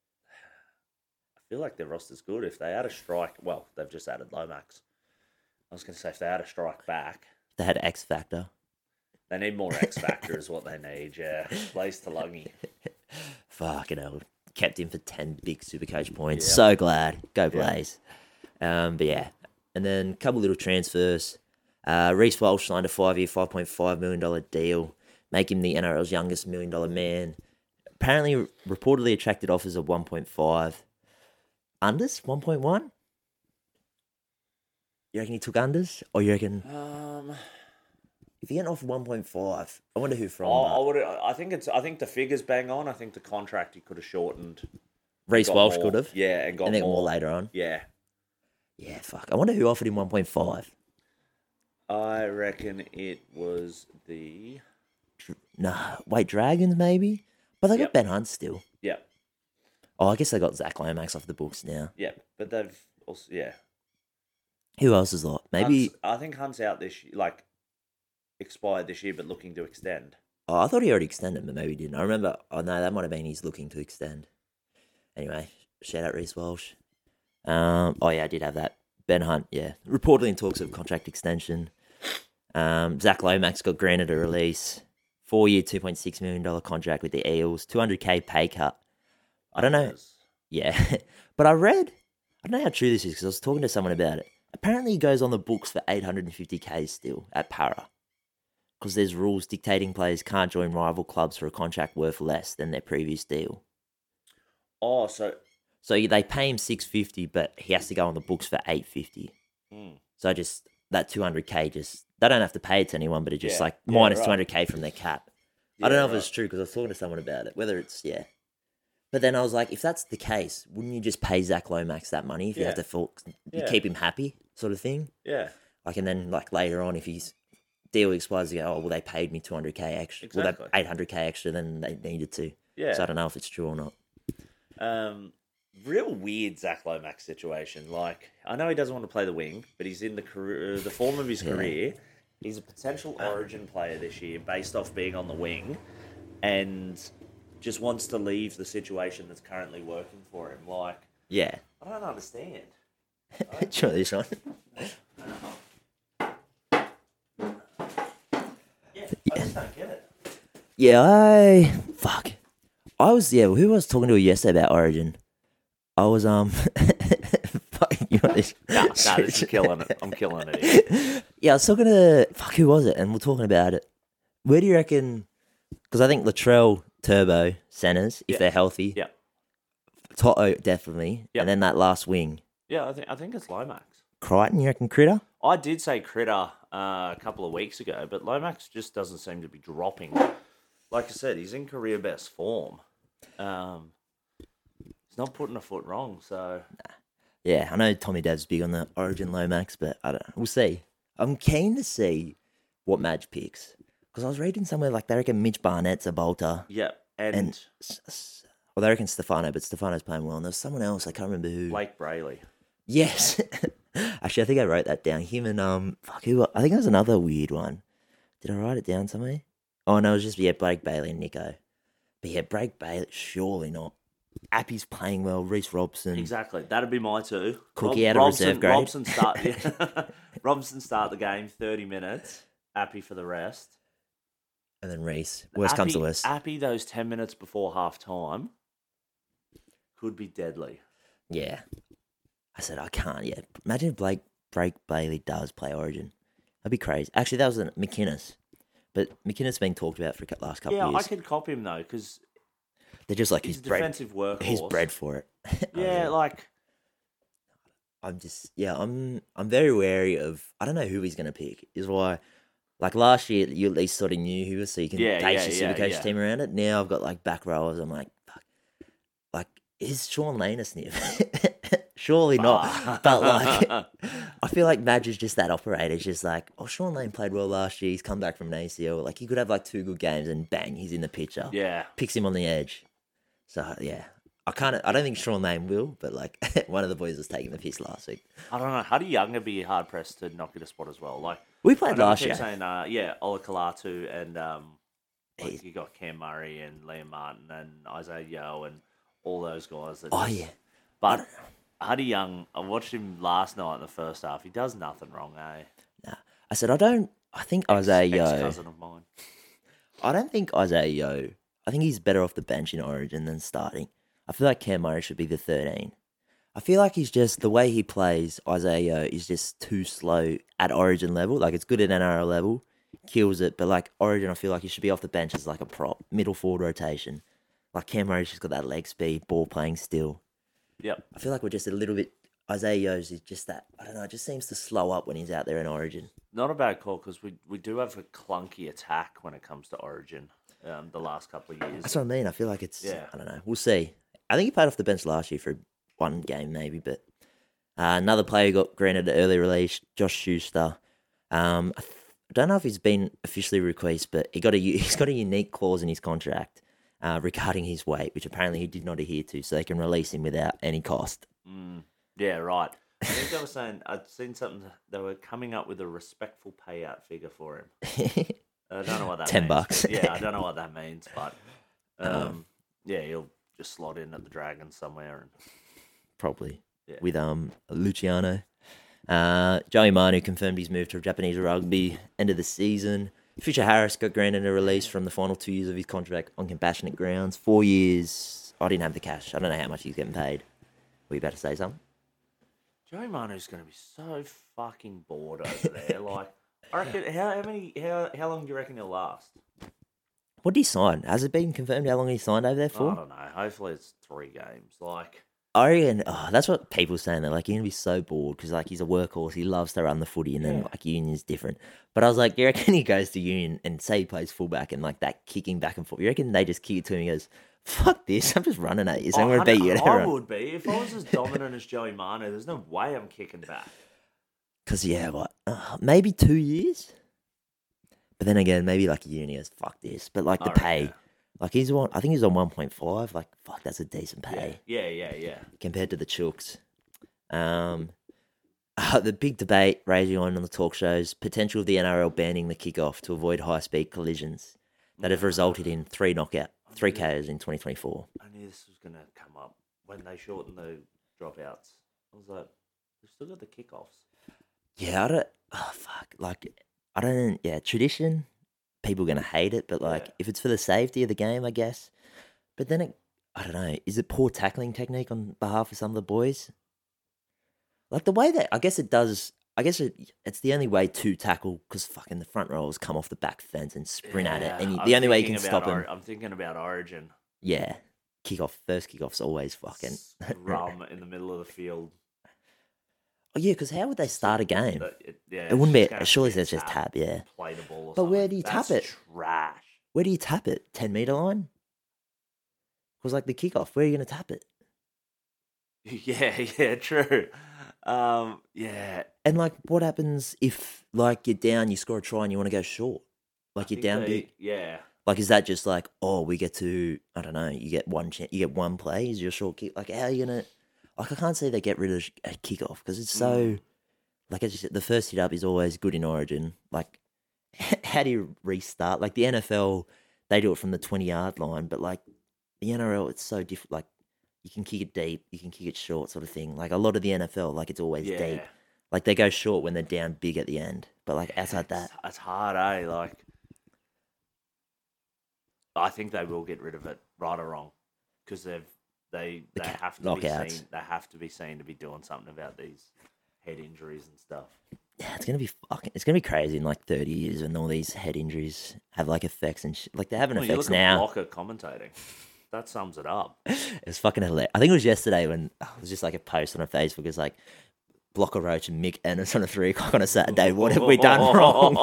Speaker 2: I feel like their roster's good. If they had a strike, well, they've just added Lomax. I was going to say if they had a strike back,
Speaker 1: they had X Factor.
Speaker 2: They need more X Factor is what they need. Yeah, Blaze Talungi.
Speaker 1: Fucking hell, kept him for 10 big Supercoach points. Yep. So glad, go Blaze. But yeah, and then a couple little transfers. Reece Walsh signed a 5-year, $5.5 million deal, make him the NRL's youngest $1 million man. Apparently, reportedly attracted offers of 1.5. Unders? 1.1? You reckon he took unders? Or you reckon... if you get offered 1.5, I wonder who from.
Speaker 2: I think the figure's bang on. I think the contract he could have shortened.
Speaker 1: Reece Walsh could have.
Speaker 2: Yeah, and got
Speaker 1: more later on.
Speaker 2: Yeah.
Speaker 1: Yeah, fuck. I wonder who offered him 1.5.
Speaker 2: I reckon it was the...
Speaker 1: Dragons maybe? But they got Ben Hunt still.
Speaker 2: Yeah.
Speaker 1: Oh, I guess they got Zach Lomax off the books now.
Speaker 2: Yeah, but they've also... Yeah.
Speaker 1: Who else is like? Maybe...
Speaker 2: I think Hunt's out this year, expired this year, but looking to extend.
Speaker 1: Oh, I thought he already extended, but maybe he didn't. I remember... Oh, no, that might have been he's looking to extend. Anyway, shout out Reece Walsh. Oh, yeah, I did have that. Ben Hunt, yeah. Reportedly in talks of contract extension. Zach Lomax got granted a release. 4-year, $2.6 million contract with the Eels. $200K pay cut. I don't know. Yeah. But I don't know how true this is because I was talking to someone about it. Apparently he goes on the books for $850K still at Para. Because there's rules dictating players can't join rival clubs for a contract worth less than their previous deal.
Speaker 2: Oh, so
Speaker 1: they pay him $650, but he has to go on the books for $850. So just that $200K they don't have to pay it to anyone, but it's just
Speaker 2: Yeah,
Speaker 1: like
Speaker 2: yeah,
Speaker 1: minus
Speaker 2: right.
Speaker 1: 200K from their cap. I don't
Speaker 2: Yeah,
Speaker 1: know if
Speaker 2: right.
Speaker 1: it's true because I was talking to someone about it. Whether it's but then I was like, if that's the case, wouldn't you just pay Zach Lomax that money if you have
Speaker 2: Yeah.
Speaker 1: to you
Speaker 2: Yeah.
Speaker 1: keep him happy, sort of thing?
Speaker 2: Yeah,
Speaker 1: Like, and then like later on, if his deal expires, you go, oh well, they paid me 200K extra,
Speaker 2: Exactly.
Speaker 1: well, they 800K extra than they needed to.
Speaker 2: yeah.
Speaker 1: So I don't know if it's true or not.
Speaker 2: Real weird Zach Lomax situation. Like, I know he doesn't want to play the wing, but he's in the form of his career. He's a potential Origin player this year, based off being on the wing, and just wants to leave the situation that's currently working for him. Like,
Speaker 1: Yeah.
Speaker 2: I don't understand.
Speaker 1: Sure, this one.
Speaker 2: Yeah, I just don't get it.
Speaker 1: Yeah, fuck. Who was talking to yesterday about Origin? I was fuck, you know this.
Speaker 2: No, this is killing it. I'm killing it here.
Speaker 1: Yeah, I was talking to who was it? And we're talking about it. Where do you reckon? Because I think Latrell, Turbo, centers if
Speaker 2: Yeah.
Speaker 1: they're healthy.
Speaker 2: Yeah.
Speaker 1: Toto definitely,
Speaker 2: Yeah.
Speaker 1: and then that last wing,
Speaker 2: Yeah, I think it's Lomax.
Speaker 1: Crichton. You reckon Critter?
Speaker 2: I did say Critter a couple of weeks ago, but Lomax just doesn't seem to be dropping. Like I said, he's in career best form. He's not putting a foot wrong, so
Speaker 1: Yeah, I know Tommy Dev's big on the Origin Lomax, but I don't. We'll see. I'm keen to see what Madge picks because I was reading somewhere like they reckon Mitch Barnett's a bolter,
Speaker 2: yeah. And,
Speaker 1: and well, they reckon Stefano, but Stefano's playing well. And there's someone else I can't remember who.
Speaker 2: Blake Brayley.
Speaker 1: Yes, actually, I think I wrote that down. Him and I think it was another weird one. Did I write it down somewhere? Oh no, it was just Blake Bailey and Nico. But yeah, Blake Bailey, surely not. Appy's playing well. Reece Robson.
Speaker 2: Exactly. That'd be my two.
Speaker 1: Cookie out of reserve grade.
Speaker 2: Robson start the game, 30 minutes. Appy for the rest.
Speaker 1: And then Reece. Worst comes to worst.
Speaker 2: Appy, those 10 minutes before half time could be deadly.
Speaker 1: Yeah. I said, I can't yet. Imagine if Blake Bailey does play Origin. That'd be crazy. Actually, that was McInnes. But McInnes been talked about for the last couple of
Speaker 2: Yeah,
Speaker 1: years.
Speaker 2: I could cop him, though, because
Speaker 1: They're just like
Speaker 2: he's
Speaker 1: he's
Speaker 2: a
Speaker 1: bred.
Speaker 2: defensive workhorse.
Speaker 1: He's bred for it.
Speaker 2: Yeah, like...
Speaker 1: I'm very wary of. I don't know who he's going to pick. Is why, like last year, you at least sort of knew who was, so you can base your Supercoach team around it. Now I've got like back rowers. I'm like, fuck. Like, is Sean Lane a sniff? Surely not. But like, I feel like Madge is just that operator. It's just like, oh, Sean Lane played well last year. He's come back from an ACL. Like, he could have like 2 good games and bang, he's in the picture.
Speaker 2: Yeah.
Speaker 1: Picks him on the edge. So yeah. I don't think Sean Lane will, but like one of the boys was taking the piss last week.
Speaker 2: I don't know. Huddy Young would be hard pressed to knock it a spot as well. Like
Speaker 1: We played last year.
Speaker 2: Saying, Ola Kalatu and you got Cam Murray and Liam Martin and Isaiah Yeo and all those guys. That But Huddy Young, I watched him last night in the first half. He does nothing wrong, eh?
Speaker 1: Nah. I said I think Isaiah Yeo.
Speaker 2: Ex-cousin of mine.
Speaker 1: I don't think Isaiah Yeo. I think he's better off the bench in Origin than starting. I feel like Cam Murray should be the 13. I feel like he's just, the way he plays, Isaiah Yeo, is just too slow at Origin level. Like, it's good at NRL level, kills it, but like Origin, I feel like he should be off the bench as like a prop, middle forward rotation. Like, Cam Murray's just got that leg speed, ball playing still.
Speaker 2: Yep.
Speaker 1: I feel like we're just a little bit, Isaiah Yeo's is just that, I don't know, it just seems to slow up when he's out there in Origin.
Speaker 2: Not a bad call because we do have a clunky attack when it comes to Origin the last couple of years.
Speaker 1: That's what I mean. I feel like it's,
Speaker 2: Yeah.
Speaker 1: I don't know, we'll see. I think he played off the bench last year for one game maybe, but another player who got granted an early release, Josh Schuster. I don't know if he's been officially requested, but he's got a unique clause in his contract regarding his weight, which apparently he did not adhere to, so they can release him without any cost.
Speaker 2: Yeah, right. I think they were saying, I'd seen something, they were coming up with a respectful payout figure for him. I don't know what that means.
Speaker 1: $10.
Speaker 2: Yeah, I don't know what that means, but yeah, he'll just slot in at the Dragon somewhere. And
Speaker 1: Probably.
Speaker 2: Yeah.
Speaker 1: With Luciano. Joey Manu confirmed his move to Japanese rugby end of the season. Fisher Harris got granted a release from the final 2 years of his contract on compassionate grounds. 4 years. I didn't have the cash. I don't know how much he's getting paid. Were you about to say something?
Speaker 2: Joey Manu's going to be so fucking bored over there. Like, I reckon, how long do you reckon he'll last?
Speaker 1: What did he sign? Has it been confirmed how long he signed over there
Speaker 2: I
Speaker 1: for?
Speaker 2: don't know. Hopefully it's 3 games. Like,
Speaker 1: I reckon, that's what people saying. They're like, you're gonna be so bored because like he's a workhorse. He loves to run the footy, and then
Speaker 2: Yeah.
Speaker 1: like union's different. But I was like, you reckon he goes to union and say he plays fullback and like that kicking back and forth? You reckon they just kick it to him? And he goes, "Fuck this! I'm just running at you. So I'm gonna beat you."
Speaker 2: I would be. If I was as dominant as Joey Manu, there's no way I'm kicking back.
Speaker 1: Because yeah, what? Maybe 2 years. But then again, maybe like uni goes, "Fuck this." But like the
Speaker 2: I reckon,
Speaker 1: pay,
Speaker 2: yeah.
Speaker 1: like he's on. I think he's on 1.5. Like fuck, that's a decent pay
Speaker 2: Yeah.
Speaker 1: compared to the Chooks. The big debate raging on the talk shows: potential of the NRL banning the kickoff to avoid high-speed collisions that have resulted in 3 KOs in 2024.
Speaker 2: I knew this was going to come up when they shortened the dropouts. I was like, we've still got the kickoffs.
Speaker 1: Yeah, I don't. Oh fuck! Like I don't. Yeah, tradition. People are gonna hate it, but like if it's for the safety of the game, I guess. But then I don't know. Is it poor tackling technique on behalf of some of the boys? Like the way that I guess it does. I guess it's the only way to tackle because fucking the front rowers come off the back fence and sprint at it, and the only way you can stop them.
Speaker 2: I'm thinking about Origin.
Speaker 1: Yeah, first kickoff's always fucking
Speaker 2: Rum in the middle of the field.
Speaker 1: Oh yeah, because how would they start a game?
Speaker 2: It
Speaker 1: wouldn't be. Surely there's just tap. Yeah.
Speaker 2: Play the ball. Or
Speaker 1: but where
Speaker 2: something.
Speaker 1: do you
Speaker 2: That's
Speaker 1: tap it?
Speaker 2: Trash.
Speaker 1: Where do you tap it? 10-meter line. Because like the kickoff, where are you gonna tap it?
Speaker 2: Yeah, true. Yeah.
Speaker 1: And like, what happens if like you're down, you score a try, and you want to go short? Like you're down big.
Speaker 2: Yeah.
Speaker 1: Like, is that just like, we get to? I don't know. You get one chance. You get one play. Is your short kick? Like, how are you gonna? Like, I can't say they get rid of a kickoff because it's so. Like as you said, the first hit up is always good in Origin. Like, how do you restart? Like the NFL, they do it from the 20-yard line, but like the NRL, it's so different. Like you can kick it deep, you can kick it short, sort of thing. Like a lot of the NFL, like it's always deep. Like they go short when they're down big at the end, but like outside that,
Speaker 2: it's hard, eh? Like, I think they will get rid of it, right or wrong, because they have to
Speaker 1: knockouts.
Speaker 2: be seen. They have to be seen to be doing something about these head injuries and stuff.
Speaker 1: Yeah, it's gonna be crazy in like 30 years when all these head injuries have like effects and like they're having effects now.
Speaker 2: Blocker commentating, that sums it up.
Speaker 1: It's fucking hilarious. I think it was yesterday when it was just like a post on a Facebook. It's like Blocker Roach and Mick Ennis on a 3 o'clock on a Saturday. What have we done wrong?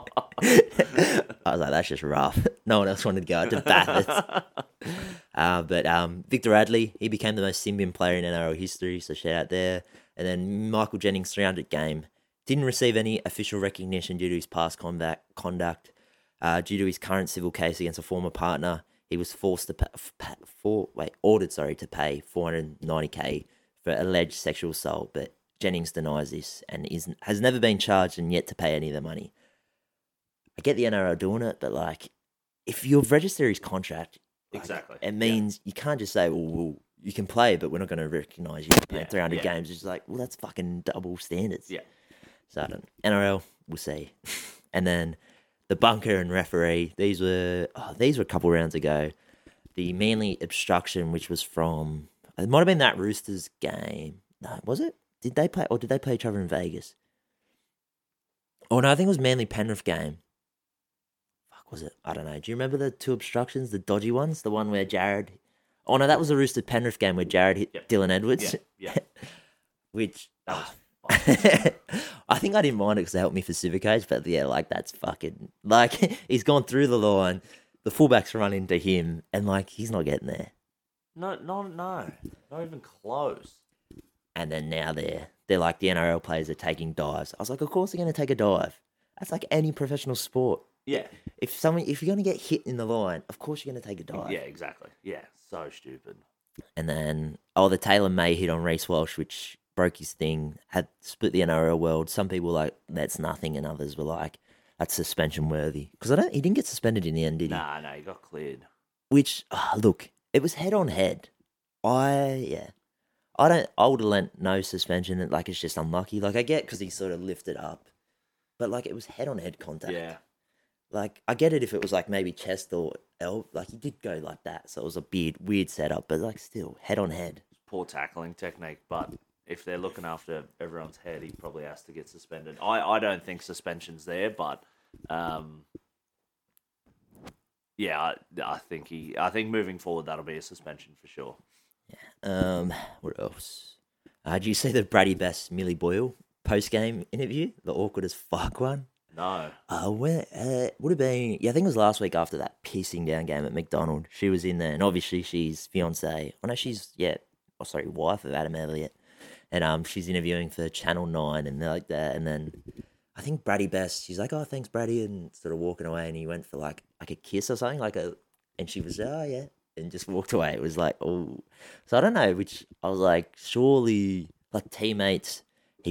Speaker 1: I was like, that's just rough. No one else wanted to go out to Bathurst. But Victor Radley, he became the most Symbian player in NRL history, so shout out there. And then Michael Jennings' 300 game. Didn't receive any official recognition due to his past conduct. Due to his current civil case against a former partner, he was ordered to pay $490K for alleged sexual assault, but Jennings denies this and has never been charged and yet to pay any of the money. I get the NRL doing it, but like, if you've registered his contract,
Speaker 2: exactly,
Speaker 1: it means you can't just say, well, you can play, but we're not going to recognise you playing 300 games. It's like, well, that's fucking double standards.
Speaker 2: Yeah.
Speaker 1: So I don't. NRL, we'll see. And then the bunker and referee. These were a couple rounds ago. The Manly obstruction, which was from, it might have been that Roosters game. No, was it? Did they play each other in Vegas? Oh no, I think it was Manly Penrith game. Fuck, was it? I don't know. Do you remember the 2 obstructions, the dodgy ones? The one where Jared. Oh no, that was the Roosters Penrith game where Jared hit Dylan Edwards.
Speaker 2: Yeah.
Speaker 1: Which. I think I didn't mind it because it helped me for Civic-Age, but yeah, like that's fucking like he's gone through the line, the fullbacks run into him, and like he's not getting there.
Speaker 2: No, not even close.
Speaker 1: And then now they're like the NRL players are taking dives. I was like, of course they're going to take a dive. That's like any professional sport.
Speaker 2: Yeah.
Speaker 1: If you're going to get hit in the line, of course you're going to take a dive.
Speaker 2: Yeah, exactly. Yeah, so stupid.
Speaker 1: And then the Taylor May hit on Reece Walsh, which broke his thing, had split the NRL world. Some people were like, that's nothing, and others were like, that's suspension worthy. Because he didn't get suspended in the end, did he?
Speaker 2: No, he got cleared.
Speaker 1: Which, look, it was head on head. I would have lent no suspension. Like, it's just unlucky. Like, I get because he sort of lifted up. But, like, it was head on head contact.
Speaker 2: Yeah.
Speaker 1: Like, I get it if it was, like, maybe chest or elbow. Like, he did go like that. So it was a weird setup. But, like, still, head on head.
Speaker 2: Poor tackling technique, but if they're looking after everyone's head, he probably has to get suspended. I don't think suspension's there, but yeah, I think moving forward that'll be a suspension for sure.
Speaker 1: What else? Did you see the Brady Best Millie Boyle post game interview? The awkward as fuck one.
Speaker 2: No.
Speaker 1: When would have been? Yeah, I think it was last week after that pissing down game at McDonald. She was in there, and obviously she's fiance. Oh no, she's wife of Adam Elliott, and she's interviewing for Channel 9 and they're like that, and then I think Brady Best. She's like, "Oh, thanks, Brady," and sort of walking away, and he went for like a kiss or something, and she was, "Oh yeah," and just walked away. It was like, oh, so I don't know. Which I was like, surely like teammates.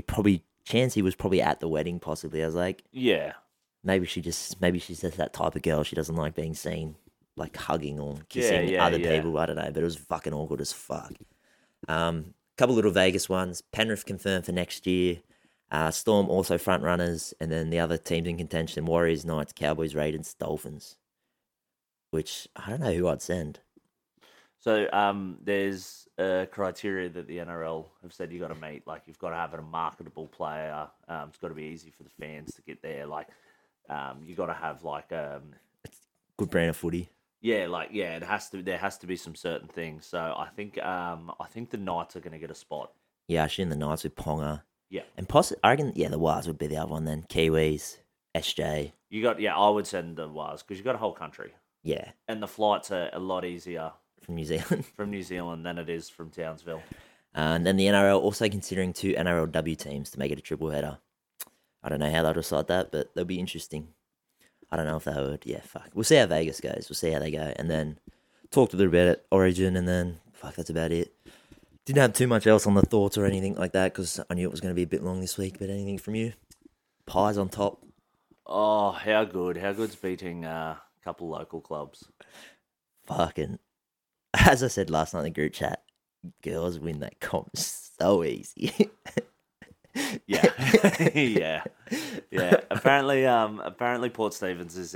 Speaker 1: He was probably at the wedding, possibly. I was like,
Speaker 2: Yeah.
Speaker 1: maybe she's just that type of girl. She doesn't like being seen like hugging or kissing other
Speaker 2: yeah.
Speaker 1: people. I don't know, but it was fucking awkward as fuck. Couple little Vegas ones. Penrith confirmed for next year. Storm also front runners, and then the other teams in contention: Warriors, Knights, Cowboys, Raiders, Dolphins. Which I don't know who I'd send.
Speaker 2: So there's a criteria that the NRL have said you got to meet. Like you've got to have a marketable player. It's got to be easy for the fans to get there. Like you got to have like
Speaker 1: Good brand of footy.
Speaker 2: it has to. There has to be some certain things. So I think the Knights are going to get a spot.
Speaker 1: Yeah, actually in the Knights with Ponga.
Speaker 2: Yeah.
Speaker 1: And I reckon, the Wars would be the other one then. Kiwis, SJ.
Speaker 2: I would send the Wars because you got a whole country.
Speaker 1: Yeah,
Speaker 2: And the flights are a lot easier
Speaker 1: from New Zealand.
Speaker 2: from New Zealand than it is from Townsville.
Speaker 1: And then the NRL also considering 2 NRLW teams to make it a triple header. I don't know how they'll decide that, but they'll be interesting. I don't know if they would. Yeah, fuck. We'll see how Vegas goes. We'll see how they go. And then talked a little bit at Origin, and then, fuck, that's about it. Didn't have too much else on the thoughts or anything like that because I knew it was going to be a bit long this week. But anything from you? Pies on top.
Speaker 2: Oh, how good! How good's beating a couple local clubs?
Speaker 1: Fucking, as I said last night in the group chat, girls win that comp so easy.
Speaker 2: Yeah, yeah. Apparently, Port Stephens is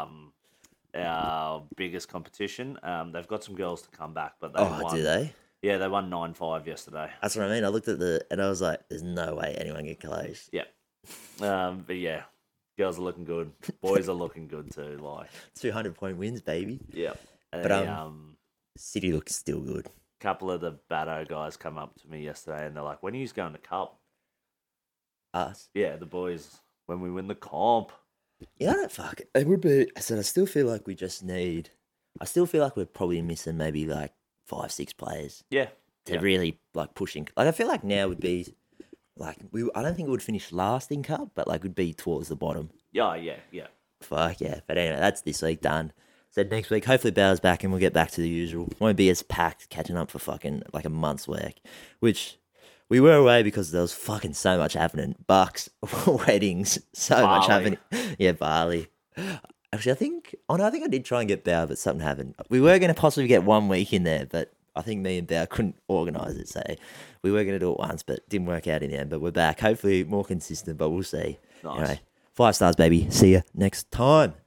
Speaker 2: our biggest competition. They've got some girls to come back, but they won.
Speaker 1: Do they?
Speaker 2: Yeah, they won 9-5 yesterday.
Speaker 1: That's what I mean. I looked at and I was like, "There's no way anyone get close."
Speaker 2: Yeah, but yeah, girls are looking good. Boys are looking good too. Like
Speaker 1: 200-point wins, baby.
Speaker 2: yeah,
Speaker 1: But City looks still good.
Speaker 2: couple of the Batto guys come up to me yesterday and they're like, "When are you going to Cup?"
Speaker 1: Us.
Speaker 2: Yeah, the boys. When we win the comp.
Speaker 1: Yeah, I don't fuck it. It would be. I said I still feel like we just need. I still feel like we're probably missing maybe like 5-6 players
Speaker 2: Yeah,
Speaker 1: to really like pushing. Like I feel like now would be like I don't think it would finish last in cup, but like would be towards the bottom.
Speaker 2: yeah.
Speaker 1: Fuck yeah. But anyway, that's this week done. Said next week, hopefully Bauer's back and we'll get back to the usual. Won't be as packed catching up for fucking like a month's work, which we were away because there was fucking so much happening. Bucks, weddings, so much happening. Yeah, Bali. Actually, I think I did try and get Bauer, but something happened. We were going to possibly get 1 week in there, but I think me and Bauer couldn't organise it, so we were going to do it once, but didn't work out in the end. But we're back. Hopefully more consistent, but we'll see.
Speaker 2: Nice.
Speaker 1: Anyway, 5 stars, baby. See you next time.